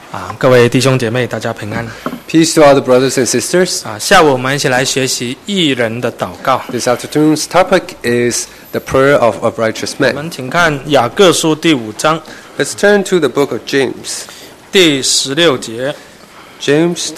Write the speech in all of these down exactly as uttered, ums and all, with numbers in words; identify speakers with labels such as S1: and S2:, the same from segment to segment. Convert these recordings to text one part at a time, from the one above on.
S1: 啊，各位弟兄姐妹，大家平安。
S2: Peace to all the brothers and sisters.
S1: 啊，下午我们一起来学习义人的祷告。
S2: This afternoon's topic is the prayer of a righteous
S1: 我
S2: man.
S1: 们请看雅各书第五章
S2: Let's turn to the book of James.
S1: 第十六节，
S2: James,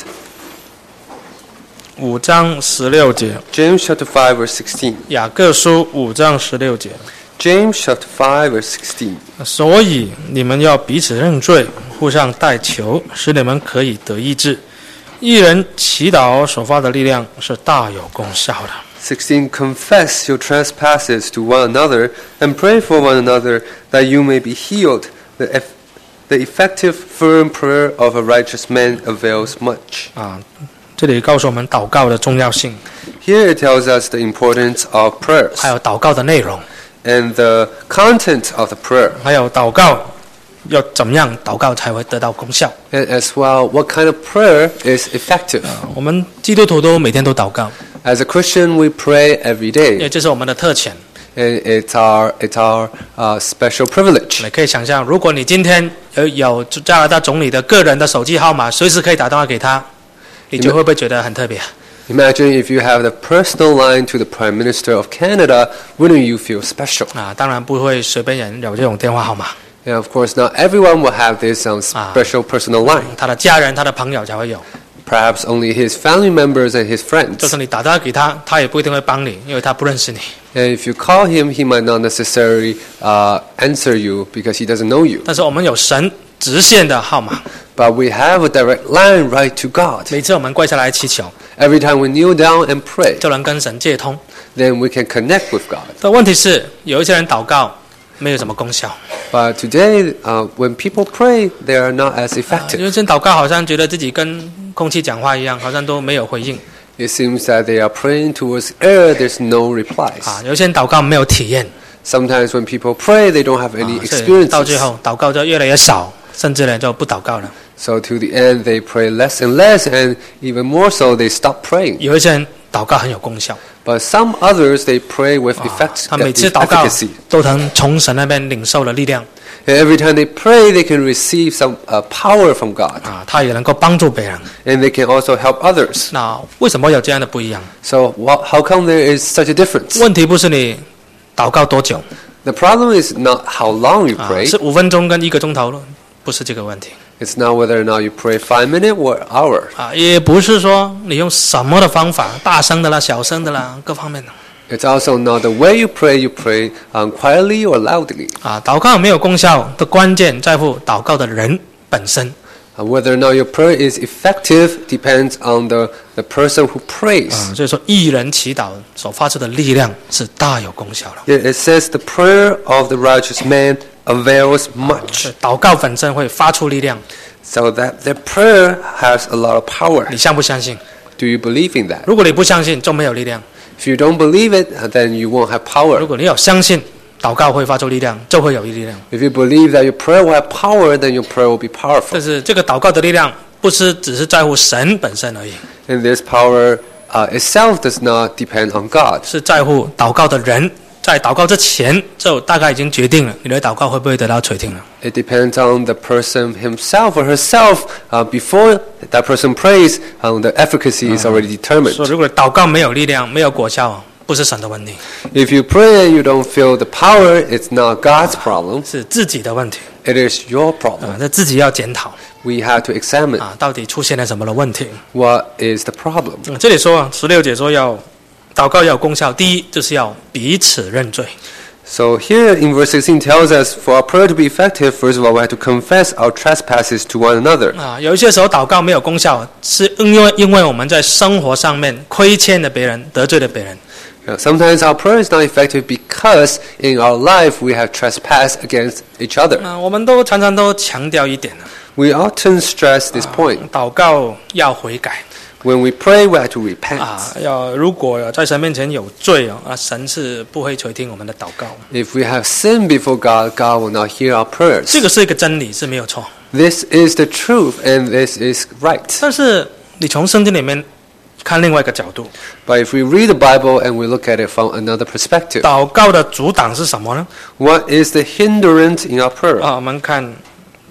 S1: 五章十六节，
S2: James chapter five verse sixteen.
S1: 雅各书五章十六节。
S2: James chapter five verse sixteen.
S1: 所以你们要彼此认罪，互相代求，使你们可以得医治。义人祈祷所发的力量是大有功效的。
S2: sixteen. Confess your trespasses to one another and pray for one another that you may be healed. The, eff- the effective, firm prayer of a righteous man avails much.
S1: 啊，这里告诉我们祷告的重要性，
S2: Here it tells us the importance of prayers
S1: 还有祷告的内容，
S2: and the content of the prayer.
S1: 还有祷告要怎么样祷告才会得到功效。
S2: And as well, what kind of prayer is effective?
S1: 我们基督徒都每天都祷告，
S2: As a Christian, we pray every
S1: 因为
S2: day,
S1: 这是我们的特权。
S2: and it's our it's our uh, special privilege.
S1: 你可以想象，如果你今天有有加拿大总理的个人的手机号码，随时可以打电话给他，你就会不会觉得很特别？
S2: Imagine if you have the personal line to the Prime Minister of Canada, wouldn't you feel special?
S1: 啊，当然不会随便人有这种电话号码，
S2: And of course, not everyone will have this um,
S1: Ah.
S2: special personal line.
S1: 他的家人、他的朋友才会有。
S2: Perhaps only his family members and his
S1: 就
S2: friends.
S1: 算你打电话给他，他也不一定会帮你，因为他不认识你。
S2: And if you call him, he might not necessarily uh, answer you because he doesn't know you.
S1: 但是我们有神直线的号码，
S2: But we have a direct line right to God.
S1: 每次我们跪下来祈求，
S2: Every time we kneel down and pray,
S1: 就能跟神接通。
S2: then we can connect with God.
S1: 但问题是，有一些人祷告没有什么功效，
S2: But today, uh, when people pray, they are not as
S1: 啊
S2: effective.
S1: 有些人祷告好像觉得自己跟空气讲话一样，好像都没有回应。
S2: It seems that they are praying towards air, there's no replies.
S1: 啊，有些人祷告没有体验，
S2: Sometimes when people pray, they don't have
S1: 啊
S2: any
S1: 所以到最
S2: experiences.
S1: 后祷告就越来越少，甚至呢就不祷告了。
S2: So to the end, they pray less and less, and even more so, they stop praying.
S1: 有一些人祷告很有功效，
S2: But some others, they pray with
S1: 啊
S2: effect,
S1: 他每次祷告
S2: efficacy.
S1: 都能从神那边领受了力量，
S2: And every time they pray, they can receive some uh, power from God.
S1: 啊，他也能够帮助别人。
S2: And they can also help others.
S1: 那为什么有这样的不一样？
S2: So wha- how come there is such a difference?
S1: 问题不是你祷告多久
S2: The problem is not how long you
S1: 啊，
S2: pray.
S1: 是五分钟跟一个钟头，不是这个问题
S2: It's not whether or not you pray five minutes or an hour.
S1: 啊，也不是说你用什么的方法，大声的啦、小声的啦，各方面的
S2: It's also not the way you pray, you pray um, quietly or loudly.
S1: 啊。祷告没有功效的关键在乎祷告的人本身
S2: Uh, whether or not your prayer is effective depends on the, the person who prays.
S1: 啊，所以说义人祈祷所发出的力量是大有功效的。
S2: Yet it says the prayer of the righteous man avails much.
S1: 所以祷告本身会发出力量，
S2: So that their prayer has a lot of power.
S1: 你相不相信？
S2: Do you believe in that?
S1: 如果你不相信，就没有力量；
S2: If you don't believe it, uh, then you won't have
S1: 如
S2: power.
S1: 果你有相信，祷告会发出力量，就会有力量。
S2: If you believe that your prayer will have power, then your prayer will be powerful.
S1: 但是这个祷告的力量，不是只是在乎神本身而已，
S2: And this power uh, itself does not depend on God.
S1: 是在乎祷告的人。在祷告之前，就大概已经决定了你的祷告会不会得到垂听了。
S2: It depends on the person himself or herself. Uh, before that person prays, um, the efficacy is already determined.
S1: 所以，如果祷告没有力量、没有果效，不是神的问题，
S2: If you pray and you don't feel the power, it's not God's problem.
S1: 是自己的问题
S2: It is your problem.
S1: 啊！那自己要检讨
S2: We have to examine
S1: 啊，到底出现了什么的问题。
S2: what is the problem.
S1: 嗯这里说十六节说要祷告要有功效，第一就是要彼此认罪。
S2: So here in verse sixteen tells us, for our prayer to be effective, first of all, we have to confess our trespasses to one another.
S1: 啊，有一些时候祷告没有功效，是因为因为我们在生活上面亏欠了别人，得罪了别人。
S2: Now, sometimes our prayer is not effective because in our life we have trespassed against each other.
S1: 啊，我们都常常都强调一点
S2: We often stress this point.
S1: 祷告要悔改
S2: When we pray, we have to repent.
S1: 啊，要如果在神面前有罪哦，啊，神是不会垂听我们的祷告。
S2: If we have sinned before God, God will not hear our prayers.
S1: 这个是一个真理，是没有错。
S2: This is the truth and this is right.
S1: 但是你从圣经里面看另外一个角度，
S2: But if we read the Bible and we look at it from another perspective,
S1: 祷告的阻挡是什么呢？
S2: what is the hindrance in our prayer?
S1: 啊，我们看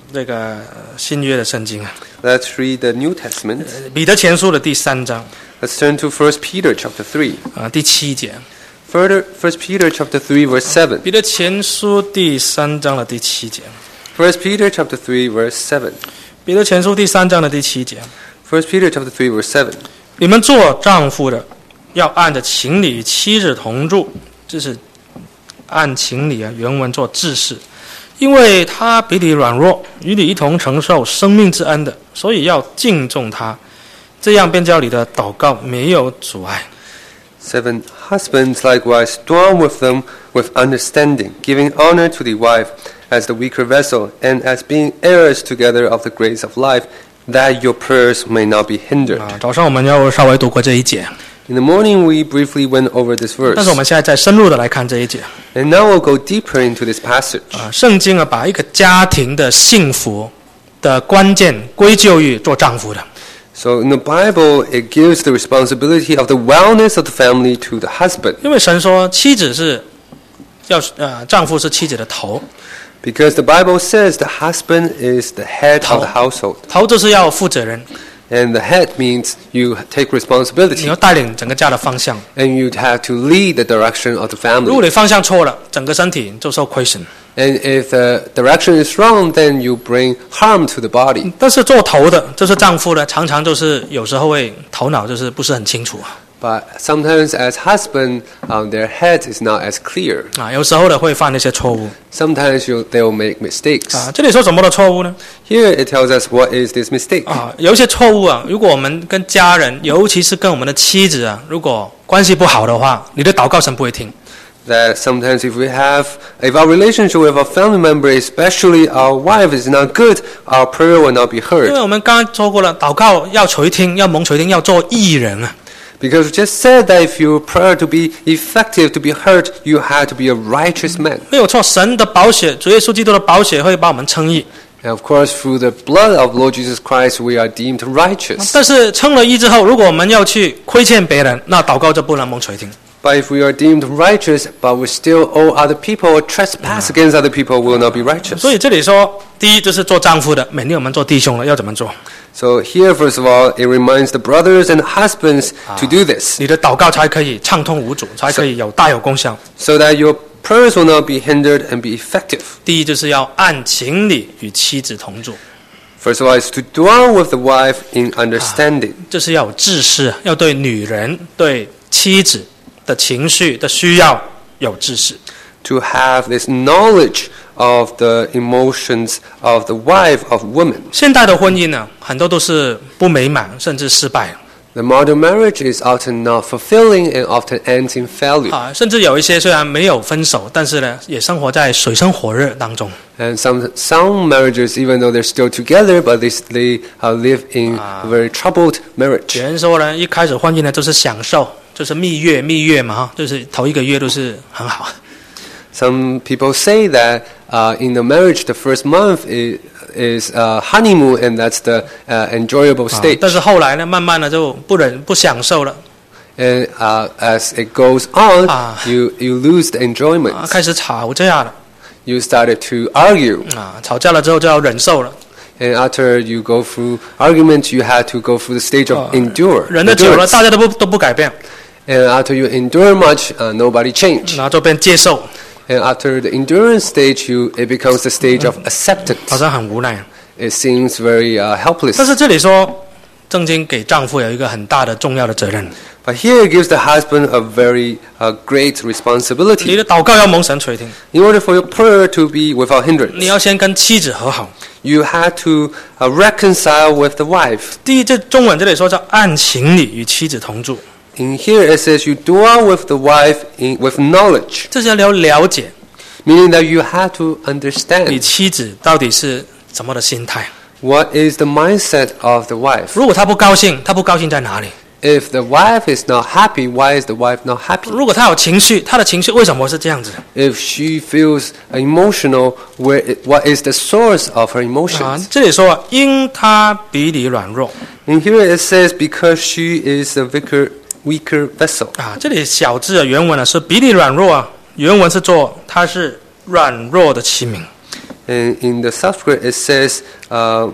S1: 这个呃新约的圣经啊，
S2: Let's read the New Testament.
S1: 彼得前书的第三章
S2: Let's turn to First Peter chapter three.
S1: 啊第七节。
S2: Further, First Peter chapter three verse seven.
S1: 彼得前书第三章的第七节。
S2: First Peter chapter three verse seven.
S1: 彼得前书第三章的第七节。
S2: First Peter chapter three verse seven.
S1: 你们做丈夫的，要按着情理与妻子同住，这是按情理啊，原文做治事，因为他比你软弱，与你一同承受生命之恩的，所以要敬重他，这样便叫你的祷告没有阻碍。
S2: Seven. Husbands likewise dwell with them with understanding, giving honor to the wife as the weaker vessel, and as being heirs together of the grace of life, that your prayers may not be hindered.
S1: 啊，早上我们要稍微读过这一节，
S2: In the morning we briefly went over this
S1: 但是我
S2: verse,
S1: 们现在再深入的来看这一节
S2: and now we'll go deeper into this passage.
S1: 啊。圣经啊，把一个家庭的幸福的关键归咎于做丈夫的。
S2: So in the Bible, it gives the responsibility of the wellness of the family to the husband,
S1: 因为神说妻子是要呃丈夫是妻子的头，
S2: because the Bible says the husband is the head of the household,
S1: 头就是要负责任，
S2: and the head means you take
S1: 你
S2: responsibility,
S1: 要带领整个家的方向。
S2: and you have to lead the direction of the
S1: 如果
S2: family.
S1: 你方向错了，整个身体就受亏损。
S2: And if the direction is wrong, then you bring harm to the body.
S1: 但是做头的，就是丈夫的，常常就是有时候会头脑就是不是很清楚
S2: But sometimes as husband, um, their head is not as clear.
S1: 啊，有时候呢会犯一些错误
S2: Sometimes you, they will make mistakes.
S1: 啊。这里说什么的错误呢？
S2: Here it tells us what is this mistake.
S1: 啊，有一些错误啊，如果我们跟家人，尤其是跟我们的妻子啊，如果关系不好的话，你的祷告神不会听。
S2: That sometimes if we have, if our relationship with our family member, especially our wife, is not good, our prayer will not be
S1: 因
S2: heard.
S1: 为我们刚刚说过了，祷告要垂听，要蒙垂听，要做义人啊。
S2: Because we just said that if your prayer to be effective, to be heard, you have to be a righteous man.
S1: 没有错，神的宝血，主耶稣基督的宝血会把我们称义。
S2: And of course, through the blood of Lord Jesus Christ, we are deemed righteous.
S1: 但是称了义之后，如果我们要去亏欠别人，那祷告就不能蒙垂听。
S2: But if we are deemed righteous, but we still owe other people or trespass against other people, will not be righteous.
S1: 所以这里说，第一就是做丈夫的，勉励我们做弟兄的要怎么做？
S2: So here, first of all, it reminds the brothers and husbands to do this,
S1: 你的祷告才可以畅通无阻，才可以有大有功效。
S2: so that your prayers will not be hindered and be effective.
S1: 第一就是要按情理与妻子同住，
S2: First of all, is to dwell with the wife in understanding.
S1: 就是要有知识，要对女人、对妻子的情绪的需要有知识。
S2: To have this knowledge of the emotions of the wife of women.
S1: 现代的婚姻呢，很多都是不美满，甚至失败
S2: The modern marriage is often not fulfilling and often ends in failure.
S1: 啊，甚至有一些虽然没有分手，但是呢，也生活在水深火热当中。
S2: And some some marriages, even though they're still together, but they they uh, live in a very troubled
S1: 有
S2: marriage.
S1: 人说呢，一开始婚姻呢就是享受，就是蜜月，蜜月嘛哈，就是头一个月都是很好。
S2: Some people say that uh, in the marriage, the first month is, is uh, honeymoon, and that's the uh, enjoyable
S1: 啊
S2: stage.
S1: 但是后来呢，慢慢的就不忍不享受了
S2: And uh, as it goes on,
S1: Ah.
S2: you you lose the
S1: 啊，
S2: enjoyment.
S1: 开始吵架了
S2: You started to argue,
S1: 啊，吵架了之后就要忍受了。
S2: and after you go through argument, you had to go through the stage of endure.
S1: 忍得久了，
S2: endurance.
S1: 大家都不都不改变，
S2: And after you endure much, uh, nobody change.
S1: 然后就变接受，
S2: And after the endurance stage, you it becomes the stage of
S1: 好
S2: acceptance.
S1: 像很无奈。
S2: It seems very uh,
S1: 但
S2: helpless.
S1: 是这里说，圣经给丈夫有一个很大的重要的责任，
S2: But here it gives the husband a very uh, great
S1: 你
S2: responsibility.
S1: 的祷告要蒙神垂听，
S2: In order for your prayer to be without
S1: 你
S2: hindrance,
S1: 要先跟妻子和好。
S2: you had to uh, reconcile with the wife.
S1: 第一，这中文这里说叫按情理与妻子同住，
S2: In here it says you dwell with the wife in, with knowledge,
S1: 这是要了了解
S2: meaning that you had to
S1: 你
S2: understand
S1: 妻子到底是什么的心态。
S2: what is the mindset of the wife.
S1: 如果她不高兴，她不高兴在哪里？
S2: If the wife is not happy, why is the wife not happy?
S1: 如果她有情绪，她的情绪为什么是这样子？
S2: If she feels emotional, where it, what is the source of her
S1: 啊
S2: emotions?，
S1: 这里说因她比你软弱
S2: And here it says because she is a weaker, weaker vessel.
S1: 啊，这里小字的原文呢是比你软弱啊，原文是做她是软弱的器皿。
S2: And in the Sanskrit, it says uh,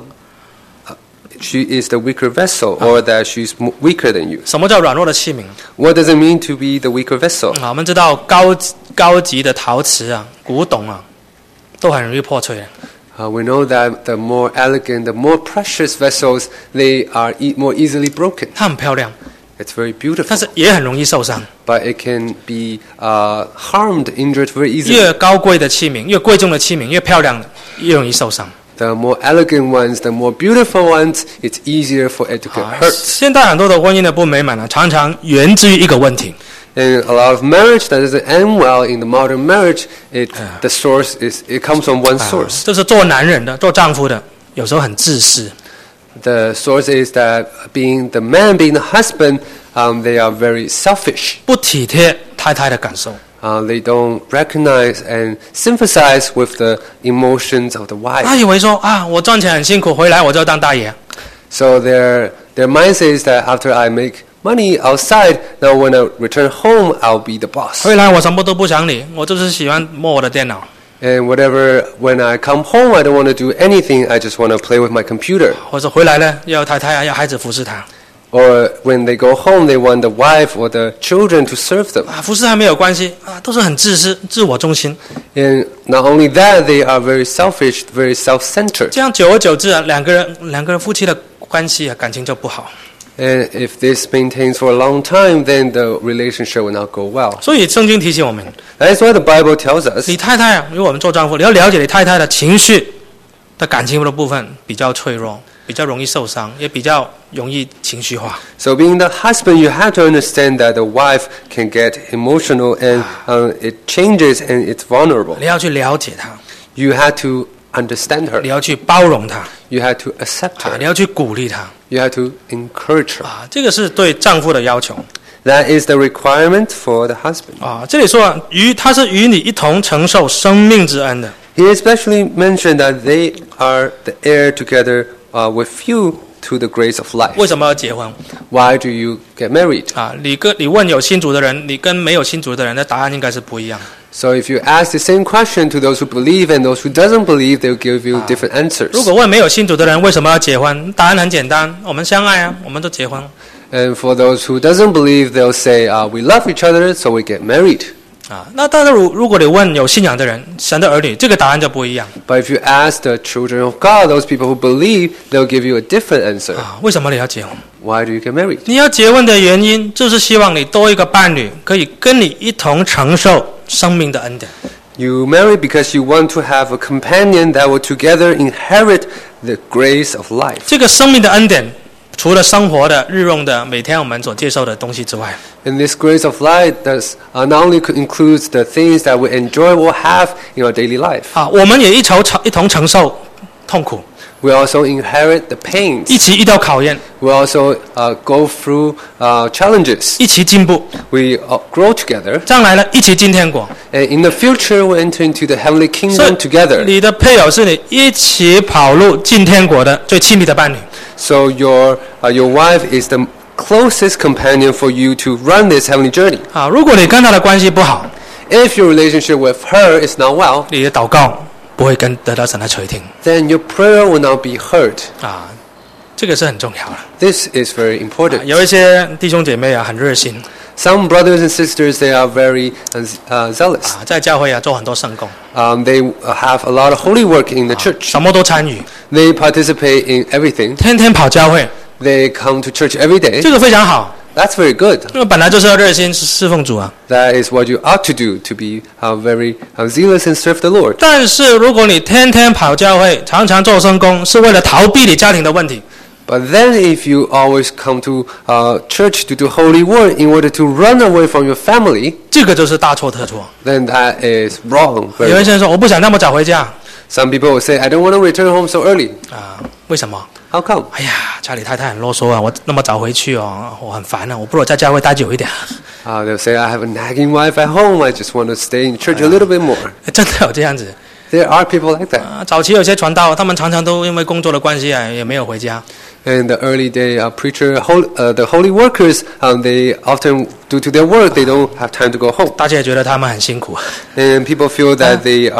S2: she is the weaker vessel, or that she's mo- weaker than you.
S1: 什么叫软弱的器皿？
S2: What does it mean to be the weaker vessel?
S1: 啊，我们知道高高级的陶瓷啊、古董啊，都很容易破碎的。
S2: Uh, we know that the more elegant, the more precious vessels, they are e- more easily broken.
S1: 它很漂亮，
S2: It's very beautiful,
S1: 但是也很容易受伤。
S2: but it can be uh, harmed, injured very easily.
S1: 越高贵的器皿，越贵重的器皿，越漂亮的，越容易受伤。
S2: The more elegant ones, the more beautiful ones, it's easier for it to get
S1: 啊，
S2: hurt.
S1: 现在很多的婚姻的不美满呢，常常源自于一个问题。
S2: And a lot of marriage that doesn't end well in the modern marriage, it the source is it comes from one
S1: 啊
S2: source.
S1: 就是做男人的、做丈夫的，有时候很自私。
S2: The source is that being the man, being the husband, um, they are very selfish.
S1: 不体贴太太的感受，
S2: Uh, they don't recognize and sympathize with the emotions of the
S1: 他
S2: wife.
S1: 以为说啊，我赚钱很辛苦，回来我就要当大爷。
S2: So their their mindset is that after I make money outside, now when I return home, I'll be the boss.
S1: 回来我什么都不想理，我就是喜欢摸我的电脑，
S2: And whatever, when I come home, I don't want to do anything. I just want to play with my computer.
S1: 或者回来呢要太太啊，要孩子服侍他
S2: Or when they go home, they want the wife or the children to serve them.
S1: 啊，服侍还没有关系啊，都是很自私、自我中心。
S2: And not only that, they are very selfish, very self-centered.
S1: 这样久而久之啊，两个人两个人夫妻的关系啊，感情就不好。
S2: And if this maintains for a long time, then the relationship will not go well.
S1: 所以圣经提醒我们，
S2: That's why the Bible tells us
S1: 你太太啊，如果我们做丈夫，你要了解你太太的情绪的感情的部分比较脆弱，比较容易受伤，也比较容易情绪化。
S2: So being the husband, you have to understand that the wife can get emotional and uh, it changes and it's vulnerable.
S1: 你要去了解她，
S2: You have to understand her.
S1: 你要去包容她，
S2: You have to accept
S1: 啊，
S2: her.
S1: 你要去鼓励她
S2: You have to encourage her.
S1: 啊，这个是对丈夫的要求
S2: That is the requirement for the husband.
S1: 啊。这里说啊，与他是与你一同承受生命之恩的。
S2: He especially mentioned that they are the heir together uh, with you to the grace of life.
S1: 为什么要结婚
S2: Why do you get married?
S1: 啊？你跟你问有信主的人，你跟没有信主的人的答案应该是不一样。
S2: So if you ask the same question to those who believe and those who doesn't believe, they'll give you different answers.
S1: 如果问没有信主的人为什么要结婚，答案很简单，我们相爱啊，我们都结婚了
S2: And for those who doesn't believe, they'll say, uh, we love each other, so we get married.
S1: 啊。那但是如如果你问有信仰的人，神的儿女，这个答案就不一样
S2: But if you ask the children of God, those people who believe, they'll give you a different answer.
S1: 啊。为什么你要结婚？
S2: Why do you get married?
S1: 你要结婚的原因，就是希望你多一个伴侣，可以跟你一同承受生命的恩典。
S2: You marry because you want to have a companion that will together inherit the grace of life.
S1: 这个生命的恩典，除了生活的日用的每天我们所接受的东西之外，
S2: And this grace of life does uh, not only includes the things that we enjoy or have in our daily life.
S1: 啊，我们也一同承一同承受痛苦，
S2: We also inherit the pains.
S1: 一起遇到考验，
S2: We also uh, go through uh, challenges.
S1: 一起进步，
S2: We uh, grow together.
S1: 将来呢一起进天国。
S2: And in the future, we enter into the heavenly
S1: 所
S2: kingdom
S1: 以
S2: together.
S1: 你的配偶是你一起跑路进天国的最亲密的伴侣。
S2: So your uh, your wife is the closest companion for you to run this heavenly journey.
S1: 啊，如果你跟他的关系不好，
S2: If your relationship with her is not well,
S1: 你的祷告不会跟得到神的垂听
S2: then your prayer will not be heard.
S1: 啊，这个是很重要的。
S2: This is very
S1: 啊
S2: important.
S1: 有一些弟兄姐妹啊，很热心
S2: Some brothers and sisters, they are very uh, uh, zealous.
S1: 啊，在教会啊做很多圣工，
S2: Um, they have a lot of holy work in the church.
S1: 什么都参与，
S2: They participate in everything.
S1: 天天跑教会，
S2: They come to church every day.
S1: 这个非常好，
S2: That's very good.
S1: 因为本来就是要热心侍奉主啊。
S2: That is what you ought to do, to be uh, very uh, zealous and serve the Lord.
S1: 但是如果你天天跑教会，常常做圣工，是为了逃避你家庭的问题，
S2: But then if you always come to uh, church to do holy work in order to run away from your family,
S1: 这个就是大错特错。
S2: then that is wrong. very
S1: 有一
S2: wrong.
S1: 些人说我不想那么早回家
S2: Some people will say, I don't want to return home so early.
S1: 啊，为什么？
S2: How come?
S1: 哎呀，家里太太很啰嗦啊，我那么早回去哦，我很烦啊，我不如在教会待久一点。
S2: Uh, they'll say, I have a nagging wife at home. I just want to stay in church a little bit more.
S1: 真的有这样子
S2: There are people like that.
S1: 啊。早期有些传道，他们常常都因为工作的关系啊，也没有回家。
S2: In the early day, uh, preacher, hol- uh, the holy workers, um, they often, due to their work, they don't have time to go home.
S1: 大家也觉得他们很辛苦
S2: And people feel that they are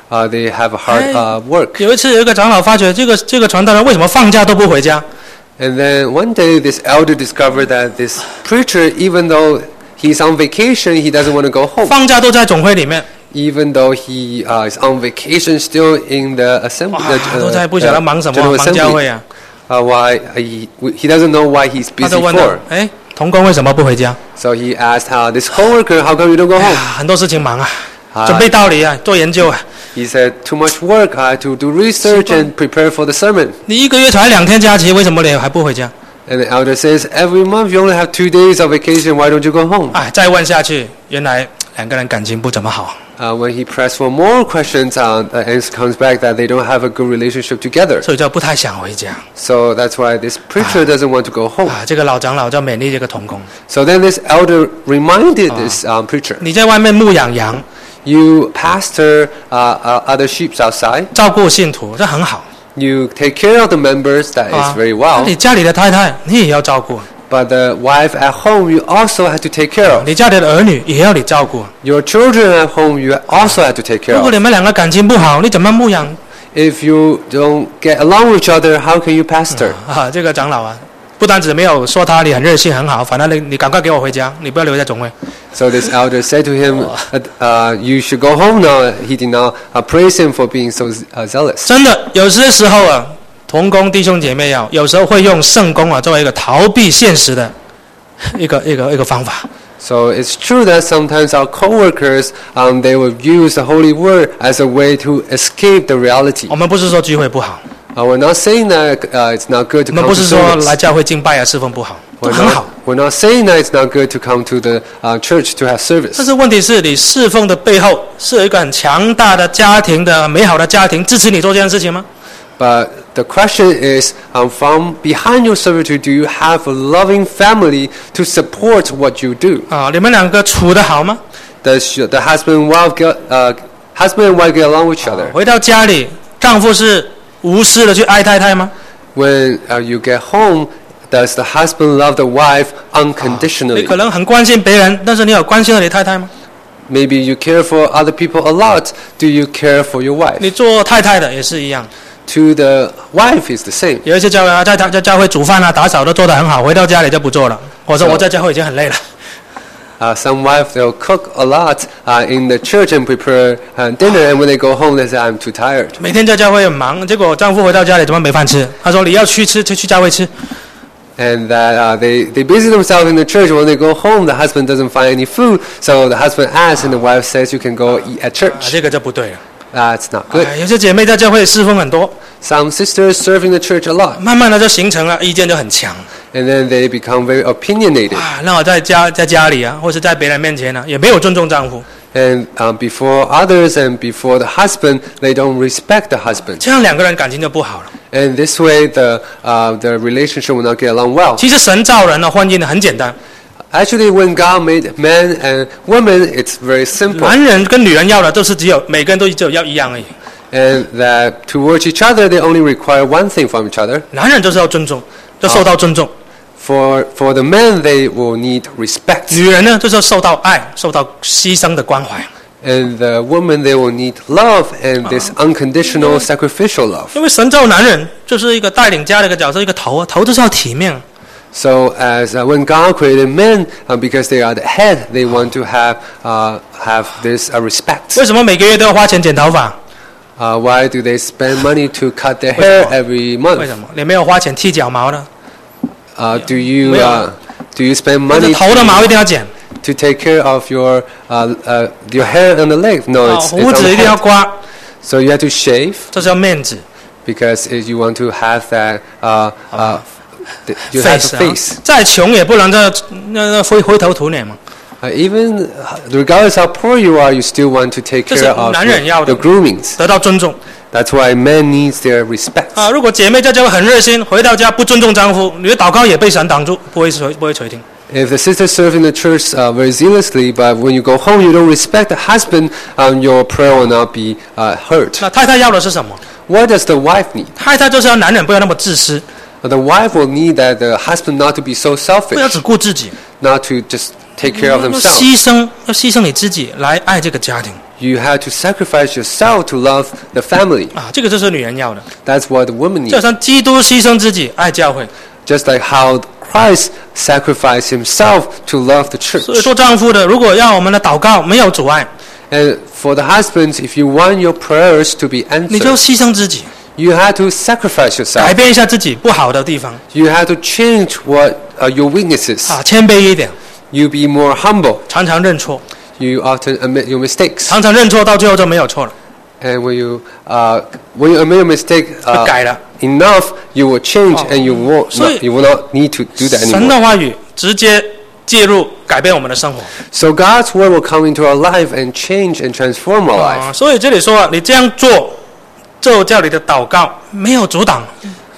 S2: uh, they have a hard uh, work.
S1: 有一次有一个长老发觉，这个这个传道人为什么放假都不回家？
S2: And then one day, this elder discovered that this preacher, even though he's on vacation, he doesn't want to go home.
S1: 放假都在总会里面，
S2: Even though he uh, is on vacation, still in the assembly.
S1: 哇，
S2: Uh,
S1: 都在不晓得忙什么，
S2: general
S1: 忙教
S2: assembly.
S1: 会啊。
S2: Uh, why he he doesn't know why he's
S1: 他
S2: busy
S1: 就问他
S2: for.：“
S1: 哎，同工为什么不回家？
S2: So he asked uh, this coworker, "How come you don't go
S1: 哎
S2: home?"
S1: 呀，很多事情忙啊，
S2: 啊
S1: 准备道理啊，做研究啊。
S2: He said, "Too much work. I had to do research and prepare for the sermon."
S1: 你一个月才两天假期，为什么你还不回家？
S2: And the elder says, "Every month you only have two days of vacation. Why don't you go home?"
S1: 哎，再问下去，原来两个人感情不怎么好。
S2: Uh, when he pressed for more questions, uh, the answer comes back that they don't have a good relationship together.
S1: 所以就不太想回家
S2: So that's why this preacher doesn't want to go home.
S1: 啊。这个老长老叫勉励这个同工，
S2: So then this elder reminded this um, preacher,
S1: 你在外面牧养羊，
S2: "You pastor uh, uh, other sheep outside.
S1: 照顾信徒，这很好
S2: You take care of the members. That
S1: 啊
S2: is very。
S1: 那
S2: well.
S1: 你家里的太太，你也要照顾；
S2: But the wife at home, you also have to take care of.
S1: 你家里的儿女也要你照顾。
S2: Your children at home, you also have to take care
S1: 如果
S2: of.
S1: 你们两个感情不好，你怎么牧养
S2: If you don't get along with each other, how can you pastor?"
S1: 啊？这个长老啊，不单只没有说他你很热心很好，反正你你赶快给我回家，你不要留在总会。
S2: So this elder said to him, uh, uh, "You should go home now." He did not uh, praise him for being so uh, zealous.
S1: 真的，有些时候啊，同工弟兄姐妹要有时候会用圣功啊作为一个逃避现实的一个一个一个方法。
S2: So it's true that sometimes our coworkers, um, they will use the holy word as a way to escape the reality.
S1: 我们不是说聚会不好，
S2: Uh, we're not saying that uh, it's not good to
S1: 我们
S2: come
S1: 不
S2: to
S1: 是说
S2: service.
S1: 来教会敬拜啊侍奉不好，都
S2: We're
S1: 很好
S2: not,。we're not saying that it's not good to come to the uh, church to have
S1: 但
S2: service.
S1: 是问题是你侍奉的背后是有一个很强大的家庭的美好的家庭支持你做这件事情吗？
S2: But the question is, um, from behind your servitude, do you have a loving family to support what you do?
S1: 啊，你们两个处得好吗？
S2: Does your- the husband and wife get, uh, husband and wife get along with each other?
S1: 回到家里，丈夫是无私的去爱太太吗？
S2: When uh, you get home, does the husband love the wife
S1: 你
S2: unconditionally?
S1: 可能很关心别人，但是你有关心到你太太吗？
S2: Maybe you care for other people a lot. Do you care for your wife?
S1: 你做太太的也是一样。
S2: To the wife is the same.
S1: 有一些教会啊，在在教会煮饭啊、打扫都做得很好，回到家里就不做了。我说
S2: 是
S1: 我在教会已经很累了。
S2: Uh, some wives, they'll cook a lot uh, in the church and prepare uh, dinner, and when they go home, they say, "I'm too tired."
S1: 每天在教会很忙，结果丈夫回到家里怎么没饭吃？他说你要去吃，就去教会吃。
S2: And that uh, they, they busy themselves in the church. When they go home, the husband doesn't find any food. So the husband asks, and the wife says, "You can go eat at
S1: 啊，
S2: church."
S1: 这个就不对了。
S2: That's not good.
S1: 哎有些姐妹在教会侍奉很多，
S2: Some sisters serving the church a lot,
S1: 慢慢的就形成了意见就很强
S2: and then they become very opinionated.
S1: 啊。那我在家在家里啊，或是在别人面前呢、也没有尊重丈夫，
S2: And um, before others and before the husband, they don't respect the husband.
S1: 这样两个人感情就不好了。
S2: And this way, the uh, the relationship will not get along well.
S1: 其实神造人的婚姻呢很简单，
S2: Actually, when God made man and woman, it's very simple.
S1: 男人跟女人要的都是只有每个人都只有要一样而已。
S2: And that towards each other, they only require one thing from each other.
S1: 男人就是要尊重，就受到尊重；
S2: For for the men, they will need respect.
S1: 女人呢就是要受到爱，受到牺牲的关怀。
S2: And the woman, they will need love and this unconditional sacrificial love.
S1: 因为神造男人就是一个带领家的一个角色，一个头啊，头就是要体面。
S2: So as uh, when God created men, uh, because they are the head, they want to have uh, have this uh, respect.
S1: 为什么每个月都要花钱剪头发？
S2: Uh, why do they spend money to cut their hair every
S1: 为
S2: month?
S1: 什么你没有花钱剃脚毛的？
S2: Uh, do you
S1: 没有。
S2: uh, do you spend
S1: 或者
S2: money
S1: 头的毛一
S2: to,
S1: 定要剪，
S2: to take care of your uh, uh, your hair and the leg? No,
S1: 啊，
S2: it's,
S1: 胡
S2: it's
S1: 子
S2: on
S1: 一定要
S2: head.
S1: 刮，
S2: So you have to shave
S1: 这是要面子。
S2: because if you want to have that uh, uh, th- you have
S1: face
S2: the
S1: 啊
S2: face.
S1: 再穷也不能这那那灰灰头土脸嘛。
S2: Uh, even uh, regardless how poor you are, you still want to take
S1: 这是
S2: care of
S1: 男人要
S2: your,
S1: 的。
S2: your groomings.
S1: 得到尊重
S2: That's why men needs their respect.
S1: 啊！如果姐妹在教会很热心，回到家不尊重丈夫，你的祷告也被神挡住，不会垂不会垂听。
S2: If the sister serve in the church uh, very zealously, but when you go home you don't respect the husband, um, your prayer will not be uh, heard.
S1: 那太太要的是什么？
S2: What does the wife need?
S1: 太太就是要男人不要那么自私，
S2: Uh, The wife will need that the husband not to be so
S1: 不要
S2: selfish,
S1: 只顾自己，
S2: not to just take care of
S1: 要
S2: themselves.
S1: 牺牲，要牺牲你自己来爱这个家庭。
S2: You had to sacrifice yourself to love the family.
S1: 啊，这个就是女人要的，
S2: That's what the woman
S1: 就好
S2: needs.
S1: 像基督牺牲自己爱教会。
S2: Just like how Christ sacrificed himself to love the
S1: 所以
S2: church.
S1: 做丈夫的，如果要我们的祷告没有阻碍，
S2: And for the husbands, if you want your prayers to be
S1: 你就
S2: answered,
S1: 牺牲自己，
S2: you had to sacrifice
S1: 改
S2: yourself.
S1: 变一下自己不好的地方
S2: You had to change what are your weaknesses.
S1: 啊，谦卑一点，
S2: You be more humble.
S1: 常常认错，
S2: You often admit your mistakes.
S1: 常常认错，到最后就没有错了，
S2: And when you uh, when you admit your mistake
S1: 就
S2: uh,
S1: 改了。
S2: enough, you will change
S1: Oh.
S2: and you won't
S1: 所以
S2: not, you will not need to do that
S1: 神
S2: anymore.
S1: 的话语直接介入，改变我们的生活
S2: So God's word will come into our life and change and transform our
S1: 啊。
S2: life.
S1: 所以这里说，你这样做，就叫你的祷告没有阻挡。